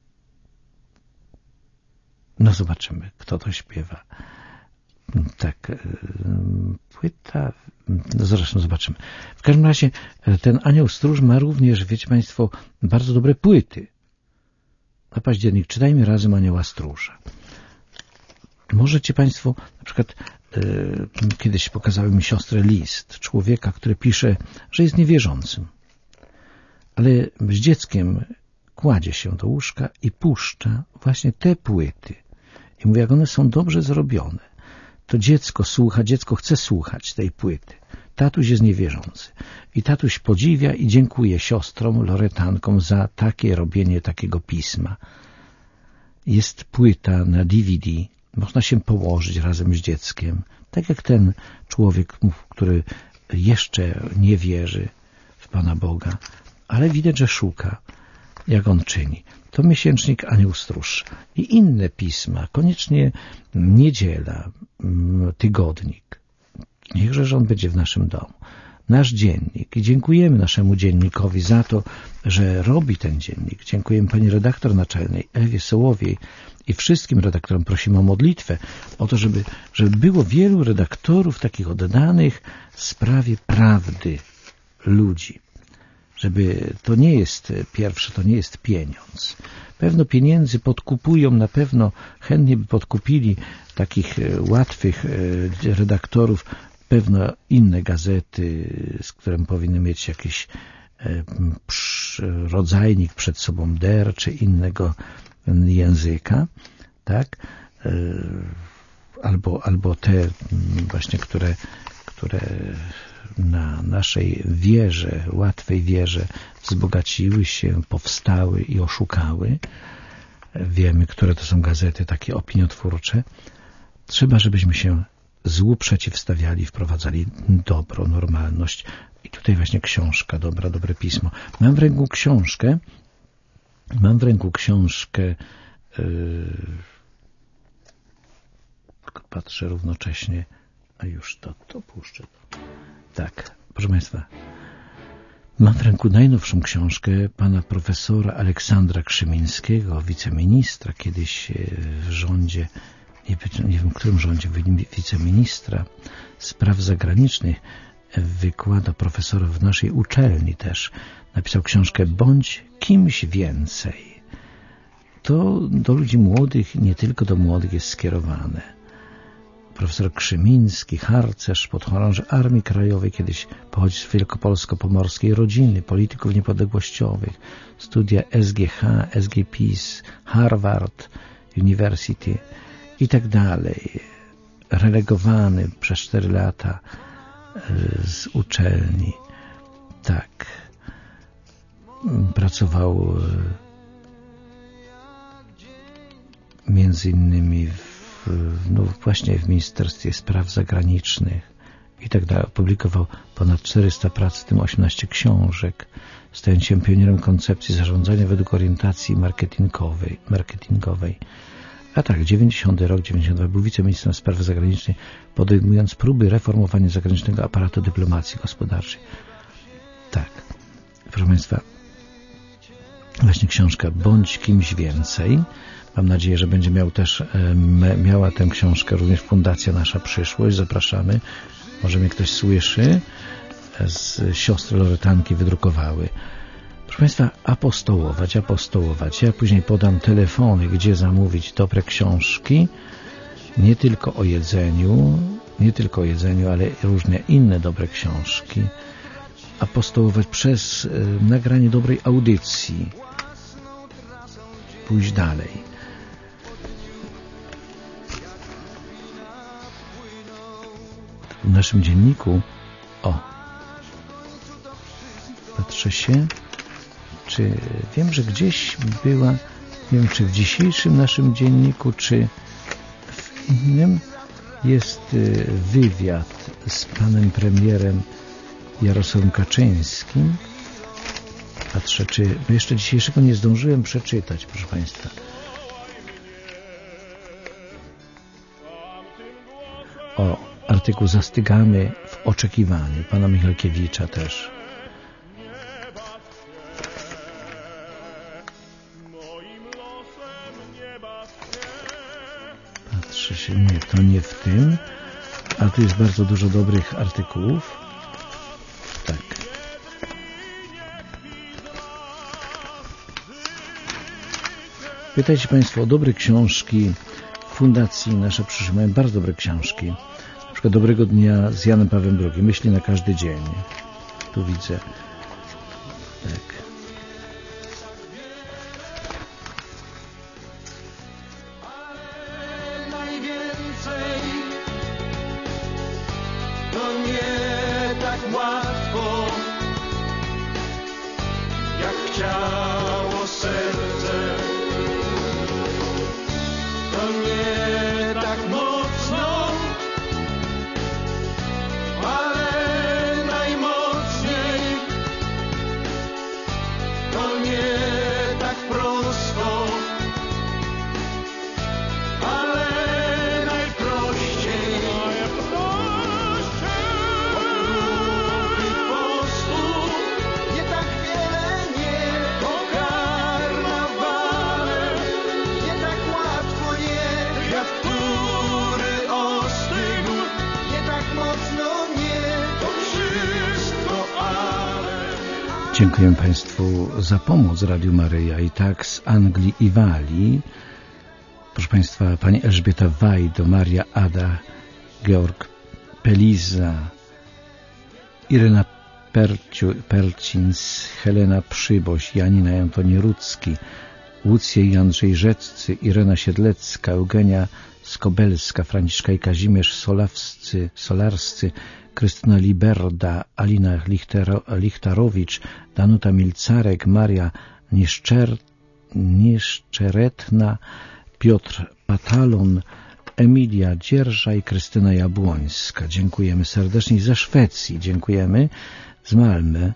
No zobaczymy, kto to śpiewa. Tak, płyta, no zresztą zobaczymy. W każdym razie ten Anioł Stróż ma również, wiecie Państwo, bardzo dobre płyty. Na październik czytajmy razem Anioła Stróża. Możecie Państwo, na przykład kiedyś pokazały mi siostrę list człowieka, który pisze, że jest niewierzącym, ale z dzieckiem kładzie się do łóżka i puszcza właśnie te płyty. I mówi, jak one są dobrze zrobione, to dziecko słucha, dziecko chce słuchać tej płyty. Tatuś jest niewierzący. I tatuś podziwia i dziękuję siostrom, loretankom za takie robienie takiego pisma. Jest płyta na DVD, można się położyć razem z dzieckiem, tak jak ten człowiek, który jeszcze nie wierzy w Pana Boga, ale widać, że szuka, jak on czyni. To miesięcznik Anioł Stróż i inne pisma, koniecznie niedziela, tygodnik. Niechże on będzie w naszym domu. Nasz dziennik. I dziękujemy naszemu dziennikowi za to, że robi ten dziennik. Dziękujemy pani redaktor naczelnej Ewie Sołowiej i wszystkim redaktorom. Prosimy o modlitwę, o to, żeby było wielu redaktorów takich oddanych sprawie prawdy ludzi. Żeby to nie jest pierwsze, to nie jest pieniądz. Pewno pieniędzy podkupują, na pewno chętnie by podkupili takich łatwych redaktorów, pewno inne gazety, z którym powinny mieć jakiś rodzajnik przed sobą der, czy innego języka, tak? Albo te właśnie, które na naszej wierze, łatwej wierze wzbogaciły się, powstały i oszukały. Wiemy, które to są gazety takie opiniotwórcze. Trzeba, żebyśmy się złu przeciwstawiali, wprowadzali dobro, normalność. I tutaj właśnie książka, dobre pismo. Mam w ręku książkę, tylko patrzę równocześnie, a już to puszczę. Tak, proszę Państwa, mam w ręku najnowszą książkę pana profesora Aleksandra Krzymińskiego, wiceministra, kiedyś w rządzie, nie wiem, w którym rządzie, wiceministra spraw zagranicznych, wykłada profesora w naszej uczelni też. Napisał książkę Bądź kimś więcej. To do ludzi młodych, nie tylko do młodych jest skierowane. Profesor Krzymiński, harcerz, podchorąży Armii Krajowej, kiedyś pochodzi z wielkopolsko-pomorskiej rodziny, polityków niepodległościowych, studia SGH, SGPiS, Harvard University i tak dalej. Relegowany przez 4 lata z uczelni. Tak. Pracował między innymi właśnie w Ministerstwie Spraw Zagranicznych i tak dalej. Opublikował ponad 400 prac, w tym 18 książek, stając się pionierem koncepcji zarządzania według orientacji marketingowej. A tak, 90 rok, 92, był wiceministrem spraw zagranicznych, podejmując próby reformowania zagranicznego aparatu dyplomacji gospodarczej. Tak, proszę Państwa, właśnie książka Bądź kimś więcej. Mam nadzieję, że będzie miała tę książkę również Fundacja Nasza Przyszłość. Zapraszamy. Może mnie ktoś słyszy. Z siostry Loretanki wydrukowały. Proszę Państwa, apostołować. Ja później podam telefony, gdzie zamówić dobre książki. Nie tylko o jedzeniu, ale różne inne dobre książki. Apostołować przez nagranie dobrej audycji. Pójść dalej. W naszym dzienniku patrzę się, czy wiem, że gdzieś była, nie wiem, czy w dzisiejszym naszym dzienniku, czy w innym jest wywiad z panem premierem Jarosławem Kaczyńskim. Patrzę, czy jeszcze dzisiejszego nie zdążyłem przeczytać, proszę Państwa. Artykuł Zastygamy w oczekiwaniu pana Michalkiewicza też. Patrzę się, nie, to nie w tym, ale tu jest bardzo dużo dobrych artykułów. Tak. Pytajcie Państwo o dobre książki Fundacji Nasza Przyszłość. Mają bardzo dobre książki. Na przykład Dobrego dnia z Janem Pawłem II. Myśli na każdy dzień. Tu widzę. Tak. Najwięcej to nie tak łatwo, jak chciało serce. To nie tak mocno, ale najmocniej. To nie tak prosto, ale najprościej. Ruchy postu, nie tak wiele, nie po karnawale, nie tak łatwo, nie kwiat, który ostygł, nie tak mocno, nie to wszystko, ale... Dziękuję Państwu za pomoc Radiu Maryja i tak z Anglii i Walii. Proszę Państwa, pani Elżbieta Wajdo, Maria Ada, Georg Peliza, Irena Percins, Helena Przyboś, Janina Antoni-Rudzki, Łucję i Andrzej Rzeccy, Irena Siedlecka, Eugenia Skobelska, Franciszka i Kazimierz Solarscy, Krystyna Liberda, Alina Lichtarowicz, Danuta Milcarek, Maria Nieszczeretna, Piotr Patalon, Emilia Dzierża i Krystyna Jabłońska. Dziękujemy serdecznie. Ze Szwecji dziękujemy, z Malmy,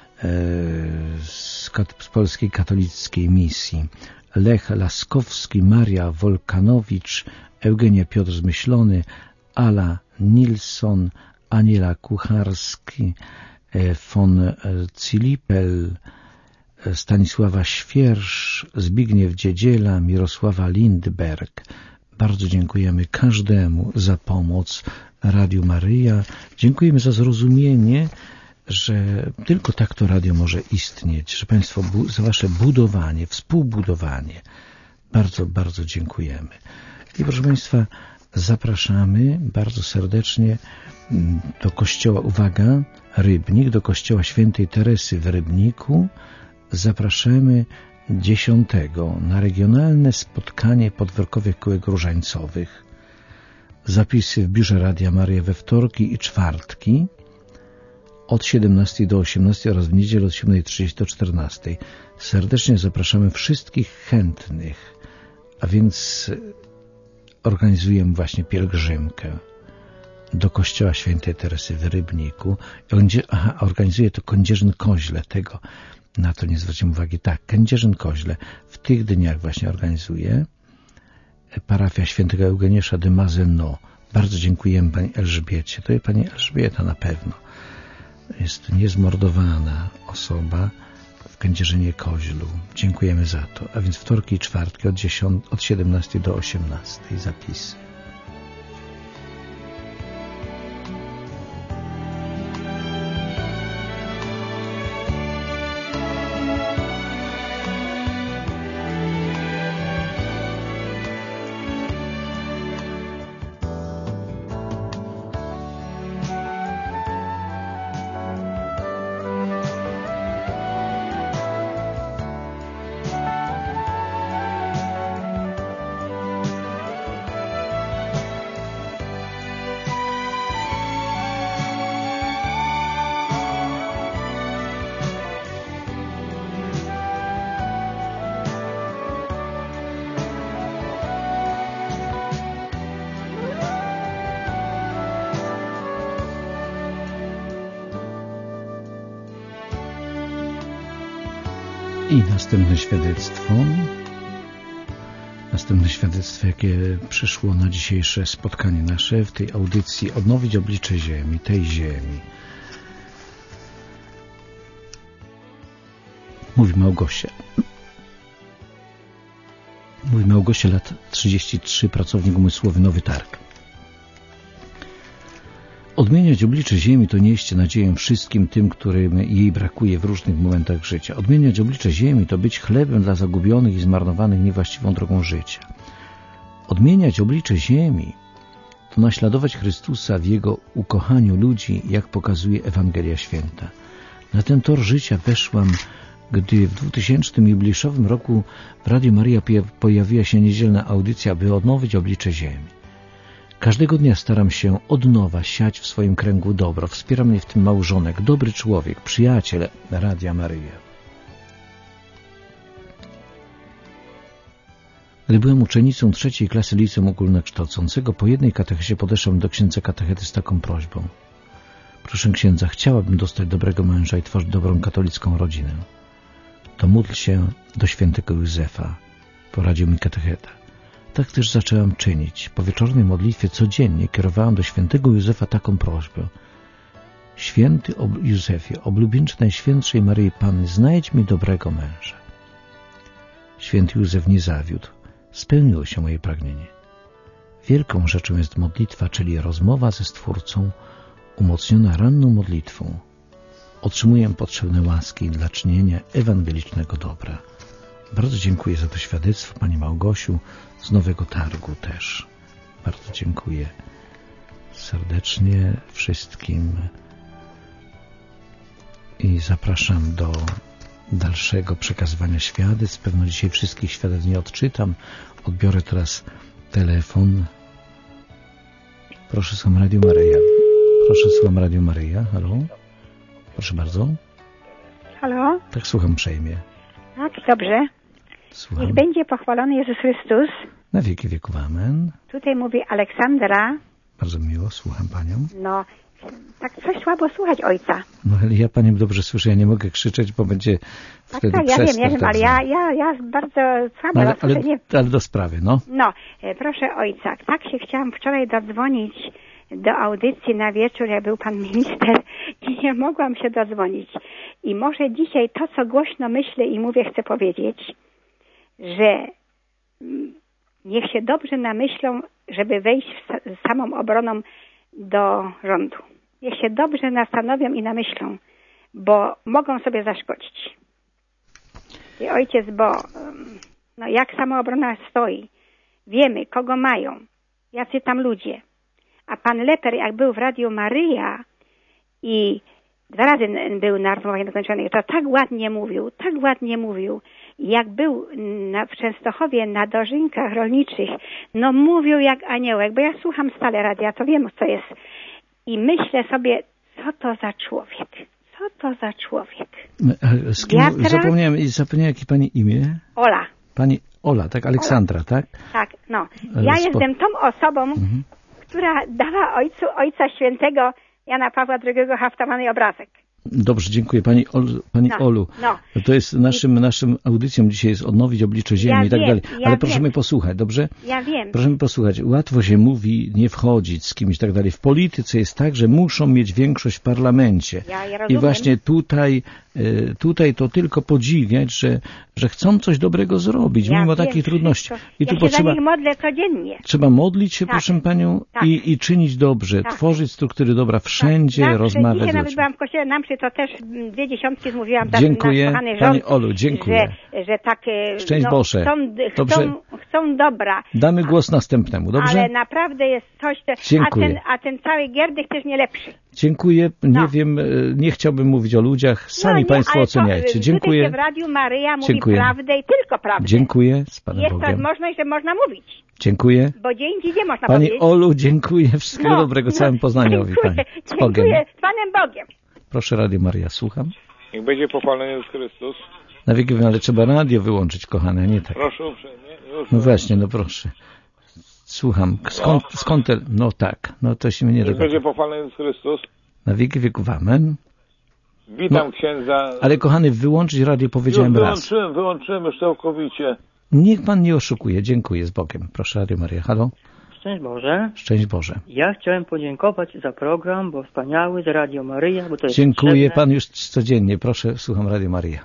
z Polskiej Katolickiej Misji. Lech Laskowski, Maria Wolkanowicz, Eugenia Piotr Zmyślony, Ala Nilsson, Aniela Kucharski, von Cilipel, Stanisława Świersz, Zbigniew Dziedziela, Mirosława Lindberg. Bardzo dziękujemy każdemu za pomoc Radiu Maryja. Dziękujemy za zrozumienie, że tylko tak to radio może istnieć, że Państwo za Wasze budowanie, współbudowanie. Bardzo, bardzo dziękujemy. I proszę Państwa, zapraszamy bardzo serdecznie do kościoła, uwaga, Rybnik, do kościoła Świętej Teresy w Rybniku. Zapraszamy 10 na regionalne spotkanie podwórkowych kółek różańcowych. Zapisy w biurze Radia Maryja we wtorki i czwartki od 17 do 18 oraz w niedzielę od 7:30 do 14. Serdecznie zapraszamy wszystkich chętnych, a więc organizujemy właśnie pielgrzymkę do kościoła Świętej Teresy w Rybniku. Organizuje to Kędzierzyn-Koźle, tego na to nie zwrócimy uwagi. Tak, Kędzierzyn-Koźle w tych dniach właśnie organizuje. parafia świętego Eugeniusza de Mazenot. Bardzo dziękujemy pani Elżbiecie. To jest pani Elżbieta na pewno. Jest niezmordowana osoba w Kędzierzynie Koźlu. Dziękujemy za to. A więc wtorki i czwartki od 17 do 18 zapisy. I następne świadectwo, jakie przyszło na dzisiejsze spotkanie nasze w tej audycji Odnowić oblicze ziemi, tej ziemi. Mówi Małgosia, lat 33, pracownik umysłowy, Nowy Targ. Odmieniać oblicze ziemi to nieść nadzieję wszystkim tym, którym jej brakuje w różnych momentach życia. Odmieniać oblicze ziemi to być chlebem dla zagubionych i zmarnowanych niewłaściwą drogą życia. Odmieniać oblicze ziemi to naśladować Chrystusa w Jego ukochaniu ludzi, jak pokazuje Ewangelia Święta. Na ten tor życia weszłam, gdy w 2000 jubileuszowym roku w Radiu Maryja pojawiła się niedzielna audycja, by odnowić oblicze ziemi. Każdego dnia staram się od nowa siać w swoim kręgu dobro. Wspiera mnie w tym małżonek, dobry człowiek, przyjaciel Radia Maryja. Gdy byłem uczennicą 3. klasy liceum ogólnokształcącego, po jednej katechezie podeszłam do księdza katechety z taką prośbą. Proszę księdza, chciałabym dostać dobrego męża i tworzyć dobrą katolicką rodzinę. To módl się do świętego Józefa, poradził mi katecheta. Tak też zaczęłam czynić. Po wieczornej modlitwie codziennie kierowałam do świętego Józefa taką prośbę. Święty Józefie, oblubieńcze Najświętszej Maryi Panny, znajdź mi dobrego męża. Święty Józef nie zawiódł. Spełniło się moje pragnienie. Wielką rzeczą jest modlitwa, czyli rozmowa ze Stwórcą, umocniona ranną modlitwą. Otrzymuję potrzebne łaski dla czynienia ewangelicznego dobra. Bardzo dziękuję za to świadectwo, Pani Małgosiu, z Nowego Targu też. Bardzo dziękuję serdecznie wszystkim i zapraszam do dalszego przekazywania świadectw. Pewno dzisiaj wszystkich świadectw nie odczytam. Odbiorę teraz telefon. Proszę, słucham Radio Maryja. Proszę, słucham Radio Maryja. Halo? Proszę bardzo. Halo? Tak, słucham uprzejmie. Tak, dobrze. Słucham. Niech będzie pochwalony Jezus Chrystus. Na wieki wieków, amen. Tutaj mówi Aleksandra. Bardzo miło, słucham Panią. No, tak coś słabo słuchać ojca. No, ale ja Panią dobrze słyszę, ja nie mogę krzyczeć, bo będzie wtedy tak, ja wiem, ale ja bardzo słabo no, słyszę. Ale do sprawy, no. No, proszę ojca, tak się chciałam wczoraj dodzwonić do audycji na wieczór, jak był pan minister i nie mogłam się dodzwonić. I może dzisiaj to, co głośno myślę i mówię, chcę powiedzieć, że niech się dobrze namyślą, żeby wejść z samą obroną do rządu. Niech się dobrze zastanowią i namyślą, bo mogą sobie zaszkodzić. I ojciec, bo no jak samoobrona stoi, wiemy, kogo mają, jacy tam ludzie. A pan Leper, jak był w Radiu Maryja i 2 razy był na rozmowie niedokończonej, to tak ładnie mówił. Jak był w Częstochowie na dożynkach rolniczych, no mówił jak aniołek, bo ja słucham stale radia, to wiem, co jest. I myślę sobie, co to za człowiek? Z kim? Zapomniałem, jakie pani imię? Ola. Pani Ola, tak? Aleksandra, Ola. tak? Tak, no. Ja jestem tą osobą, która dała ojca świętego Jana Pawła II haftomany obrazek. Dobrze, dziękuję. Pani Olu, to jest naszym audycją dzisiaj jest odnowić oblicze ziemi i tak dalej. Ale proszę mnie posłuchać, dobrze? Ja wiem. Proszę mnie posłuchać. Łatwo się mówi nie wchodzić z kimś i tak dalej. W polityce jest tak, że muszą mieć większość w parlamencie. I właśnie tutaj to tylko podziwiać, że chcą coś dobrego zrobić, mimo takich trudności. I tu się za nich modlę codziennie. Trzeba modlić się, proszę panią, i czynić dobrze, tworzyć struktury dobra wszędzie, rozmawiać. Dzisiaj nawet byłam w kościele na mszy, to też 2 zmówiłam dziękuję, nasz kochany pani rząd, Olu, dziękuję. Że takie Szczęść Boże. chcą dobra. Damy głos następnemu, dobrze? Ale naprawdę jest coś, dziękuję. A ten cały Gierdych też nie lepszy. Dziękuję, nie wiem, nie chciałbym mówić o ludziach, sami państwo oceniajcie. Dziękuję. Tutaj się w Radiu Maryja mówi prawdę i tylko prawdę. Dziękuję, z Panem jest Bogiem. to możliwość, że można mówić. Dziękuję. Bo gdzie indziej nie można Pani powiedzieć. Olu, dziękuję. Wszystkiego dobrego całemu Poznaniowi. Dziękuję. Z Panem Bogiem. Proszę, Radio Maryja, słucham. Niech będzie pochwalony Jezus Chrystus. Na wieki, ale trzeba radio wyłączyć, kochane, nie tak. Proszę uprzejmie. No właśnie, no proszę. Słucham. Skąd te... No tak, no to się mnie nie dogadza. Niech będzie pochwalony Jezus Chrystus. Na wieki wieków, amen. Witam księdza. Ale kochany, wyłączyć radio powiedziałem raz. Wyłączyłem już całkowicie. Niech pan nie oszukuje. Dziękuję, z Bogiem. Proszę, Radio Maryja. Halo? Szczęść Boże. Szczęść Boże. Ja chciałem podziękować za program, bo wspaniały, z Radio Maryja, bo to jest dziękuję potrzebne. Pan już codziennie. Proszę, słucham Radio Maryja.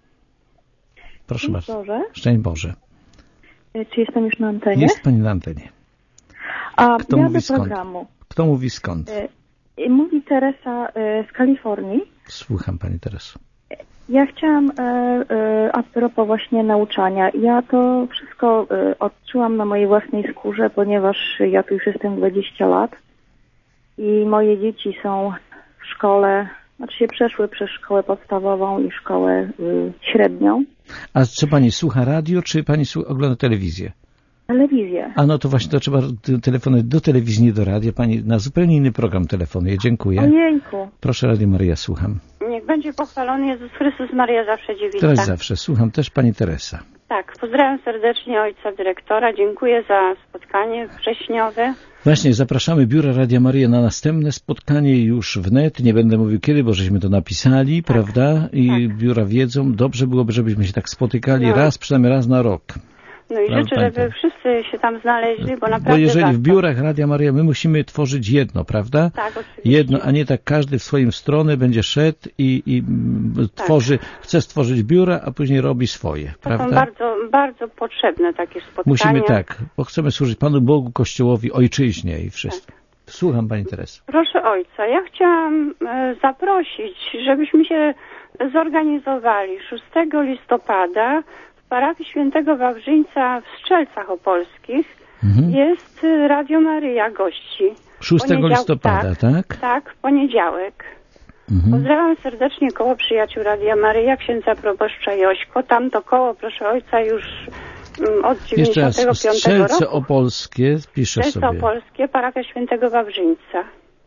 Proszę bardzo. Boże. Szczęść Boże. Czy jestem już na antenie? Jest Pani na antenie. A Kto ja mówi do skąd? programu. Kto mówi skąd? Mówi Teresa z Kalifornii. Słucham Pani Tereso. Ja chciałam a propos właśnie nauczania. Ja to wszystko odczułam na mojej własnej skórze, ponieważ ja tu już jestem 20 lat i moje dzieci są w szkole, znaczy się przeszły przez szkołę podstawową i szkołę średnią. A czy Pani słucha radio, czy Pani ogląda telewizję? Telewizję. A no to właśnie to trzeba telefonować do telewizji, nie do radia. Pani na zupełnie inny program telefonuje. Dziękuję. Ojejku. Proszę, Radio Maryja, słucham. Niech będzie pochwalony Jezus Chrystus, Maryja zawsze dziewica. Teraz zawsze. Słucham też Pani Teresa. Tak, pozdrawiam serdecznie ojca dyrektora. Dziękuję za spotkanie wrześniowe. Właśnie, zapraszamy Biura Radia Maryja na następne spotkanie już wnet. Nie będę mówił kiedy, bo żeśmy to napisali, prawda? I biura wiedzą. Dobrze byłoby, żebyśmy się tak spotykali przynajmniej raz na rok. No i życzę, żeby wszyscy się tam znaleźli, bo naprawdę Bo jeżeli warto. w biurach Radia Maryja my musimy tworzyć jedno, prawda? Tak, oczywiście. Jedno, a nie tak każdy w swoją stronę będzie szedł i tworzy, chce stworzyć biura, a później robi swoje, To prawda? są bardzo, bardzo potrzebne takie spotkania. Musimy tak, bo chcemy służyć Panu Bogu, Kościołowi, Ojczyźnie i wszystko. Słucham Pani Tereso. Proszę ojca, ja chciałam zaprosić, żebyśmy się zorganizowali 6 listopada w parafii Świętego Wawrzyńca w Strzelcach Opolskich. Jest Radio Maryja gości. 6 listopada, tak? Tak, w poniedziałek. Pozdrawiam serdecznie koło przyjaciół Radia Maryja, księdza proboszcza Jośko. Tamto koło, proszę ojca, już od 95 Jeszcze raz, Strzelce roku. Opolskie, piszę Strzelce sobie. Opolskie, parafia Świętego Wawrzyńca.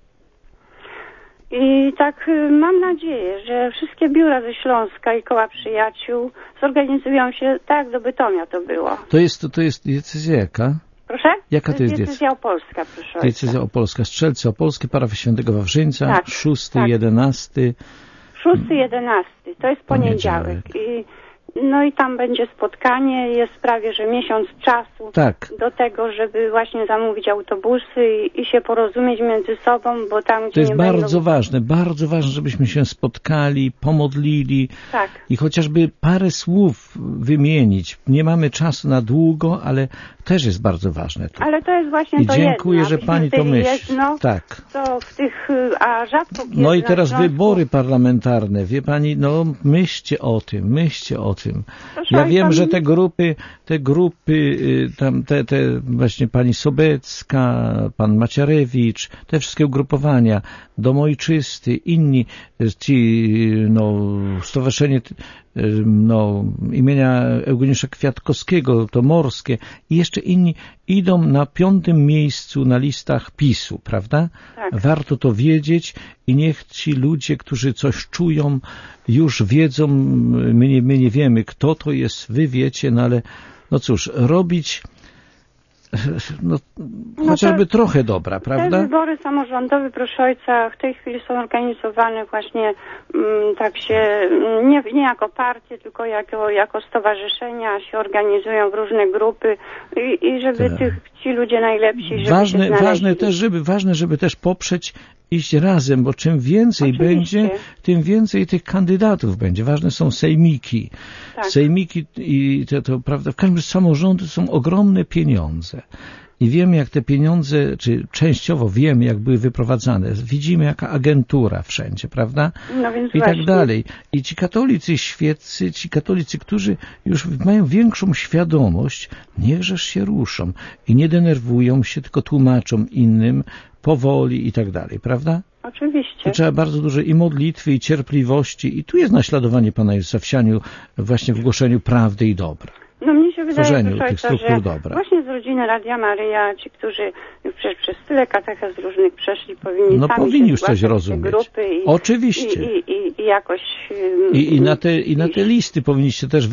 I tak mam nadzieję, że wszystkie biura ze Śląska i koła przyjaciół zorganizują się tak, jak do Bytomia to było. To jest diecezja jaka? Proszę? Jaka to jest diecezja opolska, proszę. Diecezja opolska, Strzelce Opolskie, parafia Świętego Wawrzyńca, Tak, 6, tak. 11. 6-11, to jest poniedziałek. No i tam będzie spotkanie, jest prawie, że miesiąc czasu do tego, żeby właśnie zamówić autobusy i się porozumieć między sobą, bo tam, gdzie To jest nie bardzo ważne, żebyśmy się spotkali, pomodlili i chociażby parę słów wymienić. Nie mamy czasu na długo, ale też jest bardzo ważne. To. Ale to jest właśnie I to dziękuję, jedno, że Pani to myśli. Jedno, tak. co w tych, a rzadko kiedy No i na teraz Śląsku. wybory parlamentarne, wie Pani, no myślcie o tym. Proszę, Ja wiem, pan... że te grupy, tam te właśnie pani Sobecka, pan Maciarewicz, te wszystkie ugrupowania, Dom Ojczysty, inni, ci, stowarzyszenie, imienia Eugeniusza Kwiatkowskiego, to Morskie i jeszcze inni idą na 5. miejscu na listach PiS-u, prawda? Tak. Warto to wiedzieć i niech ci ludzie, którzy coś czują, już wiedzą, my nie wiemy, kto to jest, wy wiecie, no ale no cóż, chociażby trochę dobra, prawda? Te wybory samorządowe, proszę ojca, w tej chwili są organizowane właśnie tak się, nie jako partie, tylko jako stowarzyszenia się organizują w różne grupy i żeby ci ludzie najlepsi, żeby ważne, żeby też poprzeć, iść razem, bo czym więcej będzie, tym więcej tych kandydatów będzie. Ważne są sejmiki. Tak. Sejmiki i to prawda, w każdym razie samorządy są ogromne pieniądze. I wiemy, jak te pieniądze, czy częściowo wiemy, jak były wyprowadzane. Widzimy, jaka agentura wszędzie, prawda? No więc i właśnie. tak dalej. I ci katolicy świeccy, którzy już mają większą świadomość, niechżeż się ruszą i nie denerwują się, tylko tłumaczą innym powoli i tak dalej, prawda? Oczywiście. To trzeba bardzo dużo i modlitwy, i cierpliwości. I tu jest naśladowanie Pana Jezusa w sianiu, właśnie w głoszeniu prawdy i dobra. No mnie się wydaje, że dobra. właśnie z rodziny Radia Maryja, ci, którzy już przez tyle katechez różnych przeszli, powinni powinni już coś rozumieć. Grupy oczywiście. I jakoś... I na te listy powinniście też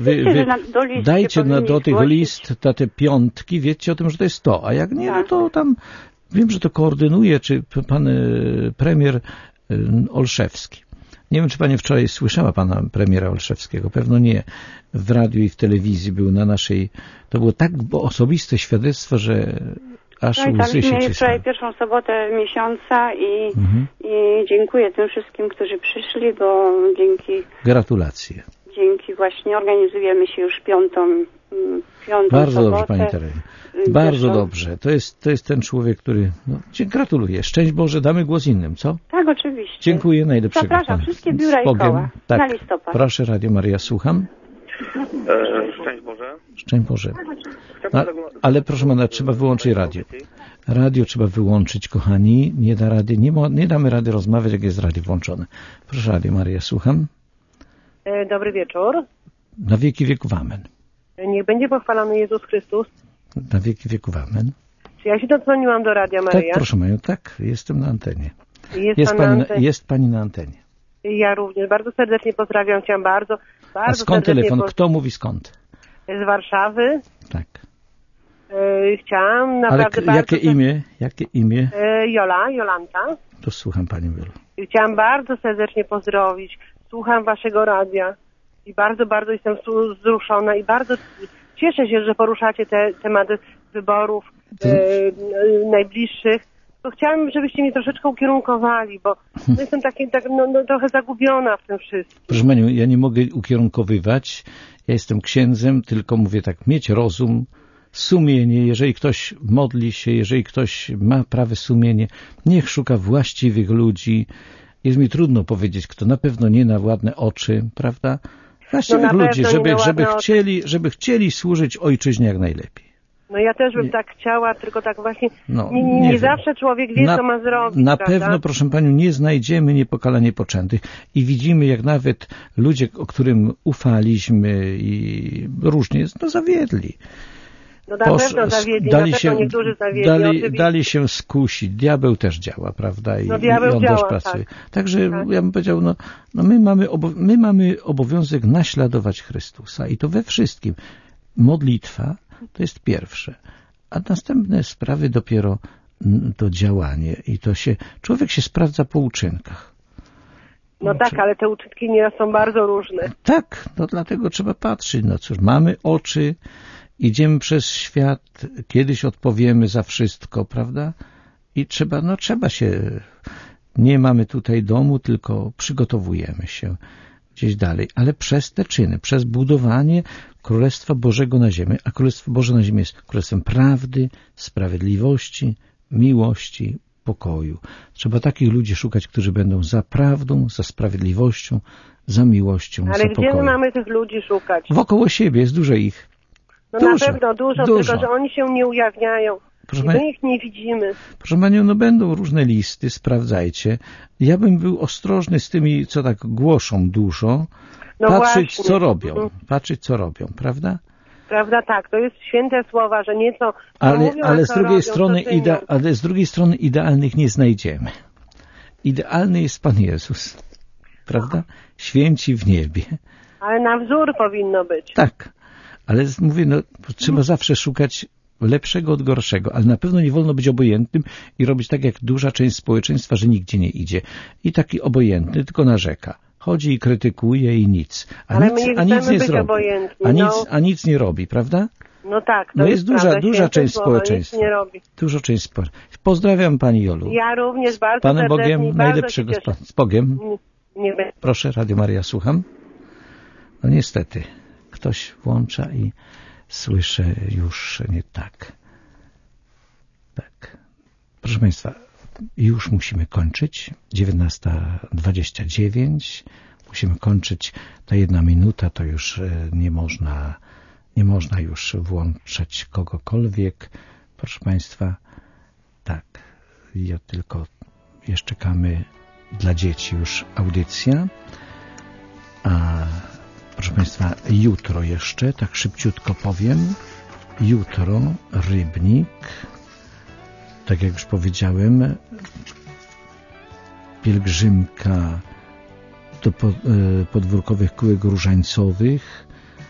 dajcie do tych list, na te piątki, wiecie o tym, że to jest to, a jak nie, no to tam wiem, że to koordynuje, czy pan premier Olszewski. Nie wiem, czy pani wczoraj słyszała pana premiera Olszewskiego. Pewno nie. W radiu i w telewizji był na naszej... To było tak osobiste świadectwo, że aż łzy się cisną. Wczoraj pierwszą sobotę miesiąca i dziękuję tym wszystkim, którzy przyszli, bo dzięki... Gratulacje. Dzięki właśnie organizujemy się już piątą Bardzo sobotę. Dobrze, pani Terenie. Bardzo dobrze. To jest ten człowiek, który... gratuluję. Szczęść Boże, damy głos innym, co? Tak, oczywiście. Dziękuję, najlepszego. Zapraszam wszystkie biura i koła na listopad. Proszę, Radio Maryja, słucham. Szczęść Boże. Szczęść Boże. Ale proszę pana, trzeba wyłączyć radio. Radio trzeba wyłączyć, kochani. Nie da rady, nie damy rady rozmawiać, jak jest radio włączone. Proszę, Radio Maryja, słucham. Dobry wieczór. Na wieki wieków amen. Niech będzie pochwalony Jezus Chrystus. Na wieki wieków amen. Czy ja się dodzwoniłam do Radia Maryja? Tak, proszę panią, tak, jestem na antenie. Jest pani na antenie. Ja również bardzo serdecznie pozdrawiam. Chciałam bardzo A skąd telefon? Kto mówi skąd? Z Warszawy. Tak. Chciałam naprawdę bardzo... Jakie imię? Jolanta. To słucham pani Wielu. Chciałam bardzo serdecznie pozdrowić. Słucham waszego radia i bardzo, bardzo jestem wzruszona i bardzo cieszę się, że poruszacie te tematy wyborów najbliższych. To chciałam, żebyście mnie troszeczkę ukierunkowali, bo jestem trochę zagubiona w tym wszystkim. Proszę panią, ja nie mogę ukierunkowywać. Ja jestem księdzem, tylko mówię tak, mieć rozum, sumienie. Jeżeli ktoś modli się, jeżeli ktoś ma prawe sumienie, niech szuka właściwych ludzi. Jest mi trudno powiedzieć, kto, na pewno nie na ładne oczy, prawda? Właściwych ludzi, żeby chcieli służyć ojczyźnie jak najlepiej. No ja też bym tak chciała, tylko tak właśnie nie zawsze człowiek wie, co ma zrobić. Na pewno, proszę panią, nie znajdziemy niepokalanie poczętych i widzimy, jak nawet ludzie, o którym ufaliśmy i różnie, zawiedli. No na pewno zawiedli, niektórzy zawiedli. Dali się skusić. Diabeł też działa, prawda? I on też pracuje. Tak. Także ja bym powiedział, my mamy obowiązek naśladować Chrystusa i to we wszystkim. Modlitwa to jest pierwsze, a następne sprawy dopiero to działanie i człowiek się sprawdza po uczynkach. No tak, ale te uczynki nieraz są bardzo różne. Tak, dlatego trzeba patrzeć. No cóż, mamy oczy, idziemy przez świat, kiedyś odpowiemy za wszystko, prawda? I trzeba się, nie mamy tutaj domu, tylko przygotowujemy się gdzieś dalej, ale przez te czyny, przez budowanie Królestwa Bożego na ziemi, a Królestwo Boże na ziemi jest królestwem prawdy, sprawiedliwości, miłości, pokoju. Trzeba takich ludzi szukać, którzy będą za prawdą, za sprawiedliwością, za miłością, za pokojem. Ale gdzie my mamy tych ludzi szukać? Wokoło siebie jest dużo ich. No na pewno dużo, tylko że oni się nie ujawniają. My ich nie widzimy. Proszę panią, będą różne listy, sprawdzajcie. Ja bym był ostrożny z tymi, co tak głoszą dużo. Patrzeć, co robią, prawda? Prawda, tak. To jest święte słowa, że nieco ale z drugiej strony idealnych nie znajdziemy. Idealny jest Pan Jezus. Prawda? Święci w niebie. Ale na wzór powinno być. Tak. Ale mówię, trzeba zawsze szukać lepszego od gorszego, ale na pewno nie wolno być obojętnym i robić tak jak duża część społeczeństwa, że nigdzie nie idzie. I taki obojętny tylko narzeka. Chodzi i krytykuje i nic. Ale my nie chcemy być obojętni. A nic nie robi, prawda? No tak. No jest duża część społeczeństwa. Nie robi. Duża część społeczeństwa. Pozdrawiam pani Jolu. Ja również bardzo Panem serdecznie. Bogiem, najlepszego z Bogiem. Proszę, Radio Maryja, słucham. No niestety, ktoś włącza i słyszę już nie tak. Tak. Proszę państwa, już musimy kończyć. 19:29. Musimy kończyć. Ta 1 minuta to już nie można już włączać kogokolwiek. Proszę państwa, tak. Ja tylko jeszcze czekamy dla dzieci już audycja. A proszę państwa, jutro jeszcze, tak szybciutko powiem. Jutro Rybnik. Tak jak już powiedziałem, pielgrzymka do podwórkowych kółek różańcowych.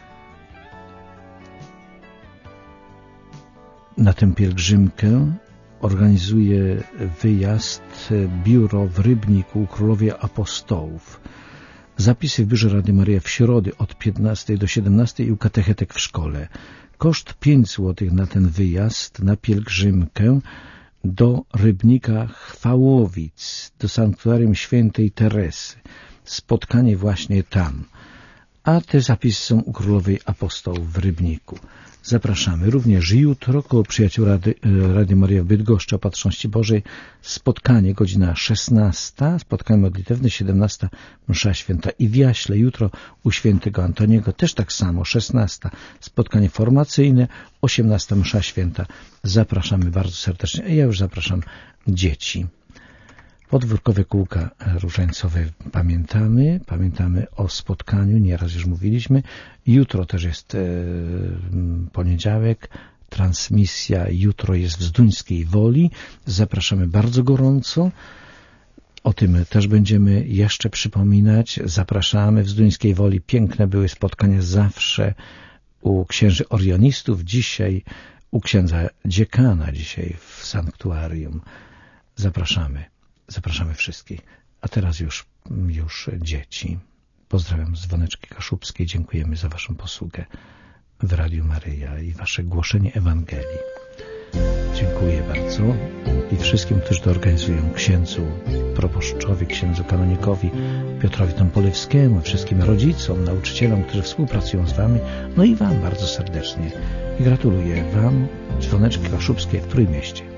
Na tę pielgrzymkę organizuje wyjazd biuro w Rybniku u Królowie Apostołów. Zapisy w biurze Rady Maryja w środę od 15 do 17 i u katechetek w szkole. Koszt 5 zł na ten wyjazd, na pielgrzymkę do Rybnika Chwałowic, do Sanktuarium Świętej Teresy. Spotkanie właśnie tam. A te zapisy są u Królowej Apostołów w Rybniku. Zapraszamy. Również jutro koło przyjaciół Rady Maryja w Bydgoszczy Opatrzności Bożej spotkanie, godzina 16, spotkanie modlitewne, 17 msza święta i w Jaśle. Jutro u świętego Antoniego też tak samo, 16 spotkanie formacyjne, 18 msza święta. Zapraszamy bardzo serdecznie. Ja już zapraszam dzieci. Podwórkowe kółka różańcowe pamiętamy o spotkaniu, nieraz już mówiliśmy. Jutro też jest poniedziałek, transmisja jutro jest w Zduńskiej Woli. Zapraszamy bardzo gorąco. O tym też będziemy jeszcze przypominać. Zapraszamy w Zduńskiej Woli. Piękne były spotkania zawsze u księży orionistów. Dzisiaj u księdza dziekana, dzisiaj w sanktuarium. Zapraszamy wszystkich. A teraz już dzieci. Pozdrawiam z Woneczki Kaszubskiej. Dziękujemy za waszą posługę w Radiu Maryja i wasze głoszenie Ewangelii. Dziękuję bardzo i wszystkim, którzy to organizują. Księdzu proboszczowi, księdzu kanonikowi Piotrowi Tompolewskiemu, wszystkim rodzicom, nauczycielom, którzy współpracują z wami, no i wam bardzo serdecznie. I gratuluję wam z Woneczki Kaszubskiej w Trójmieście.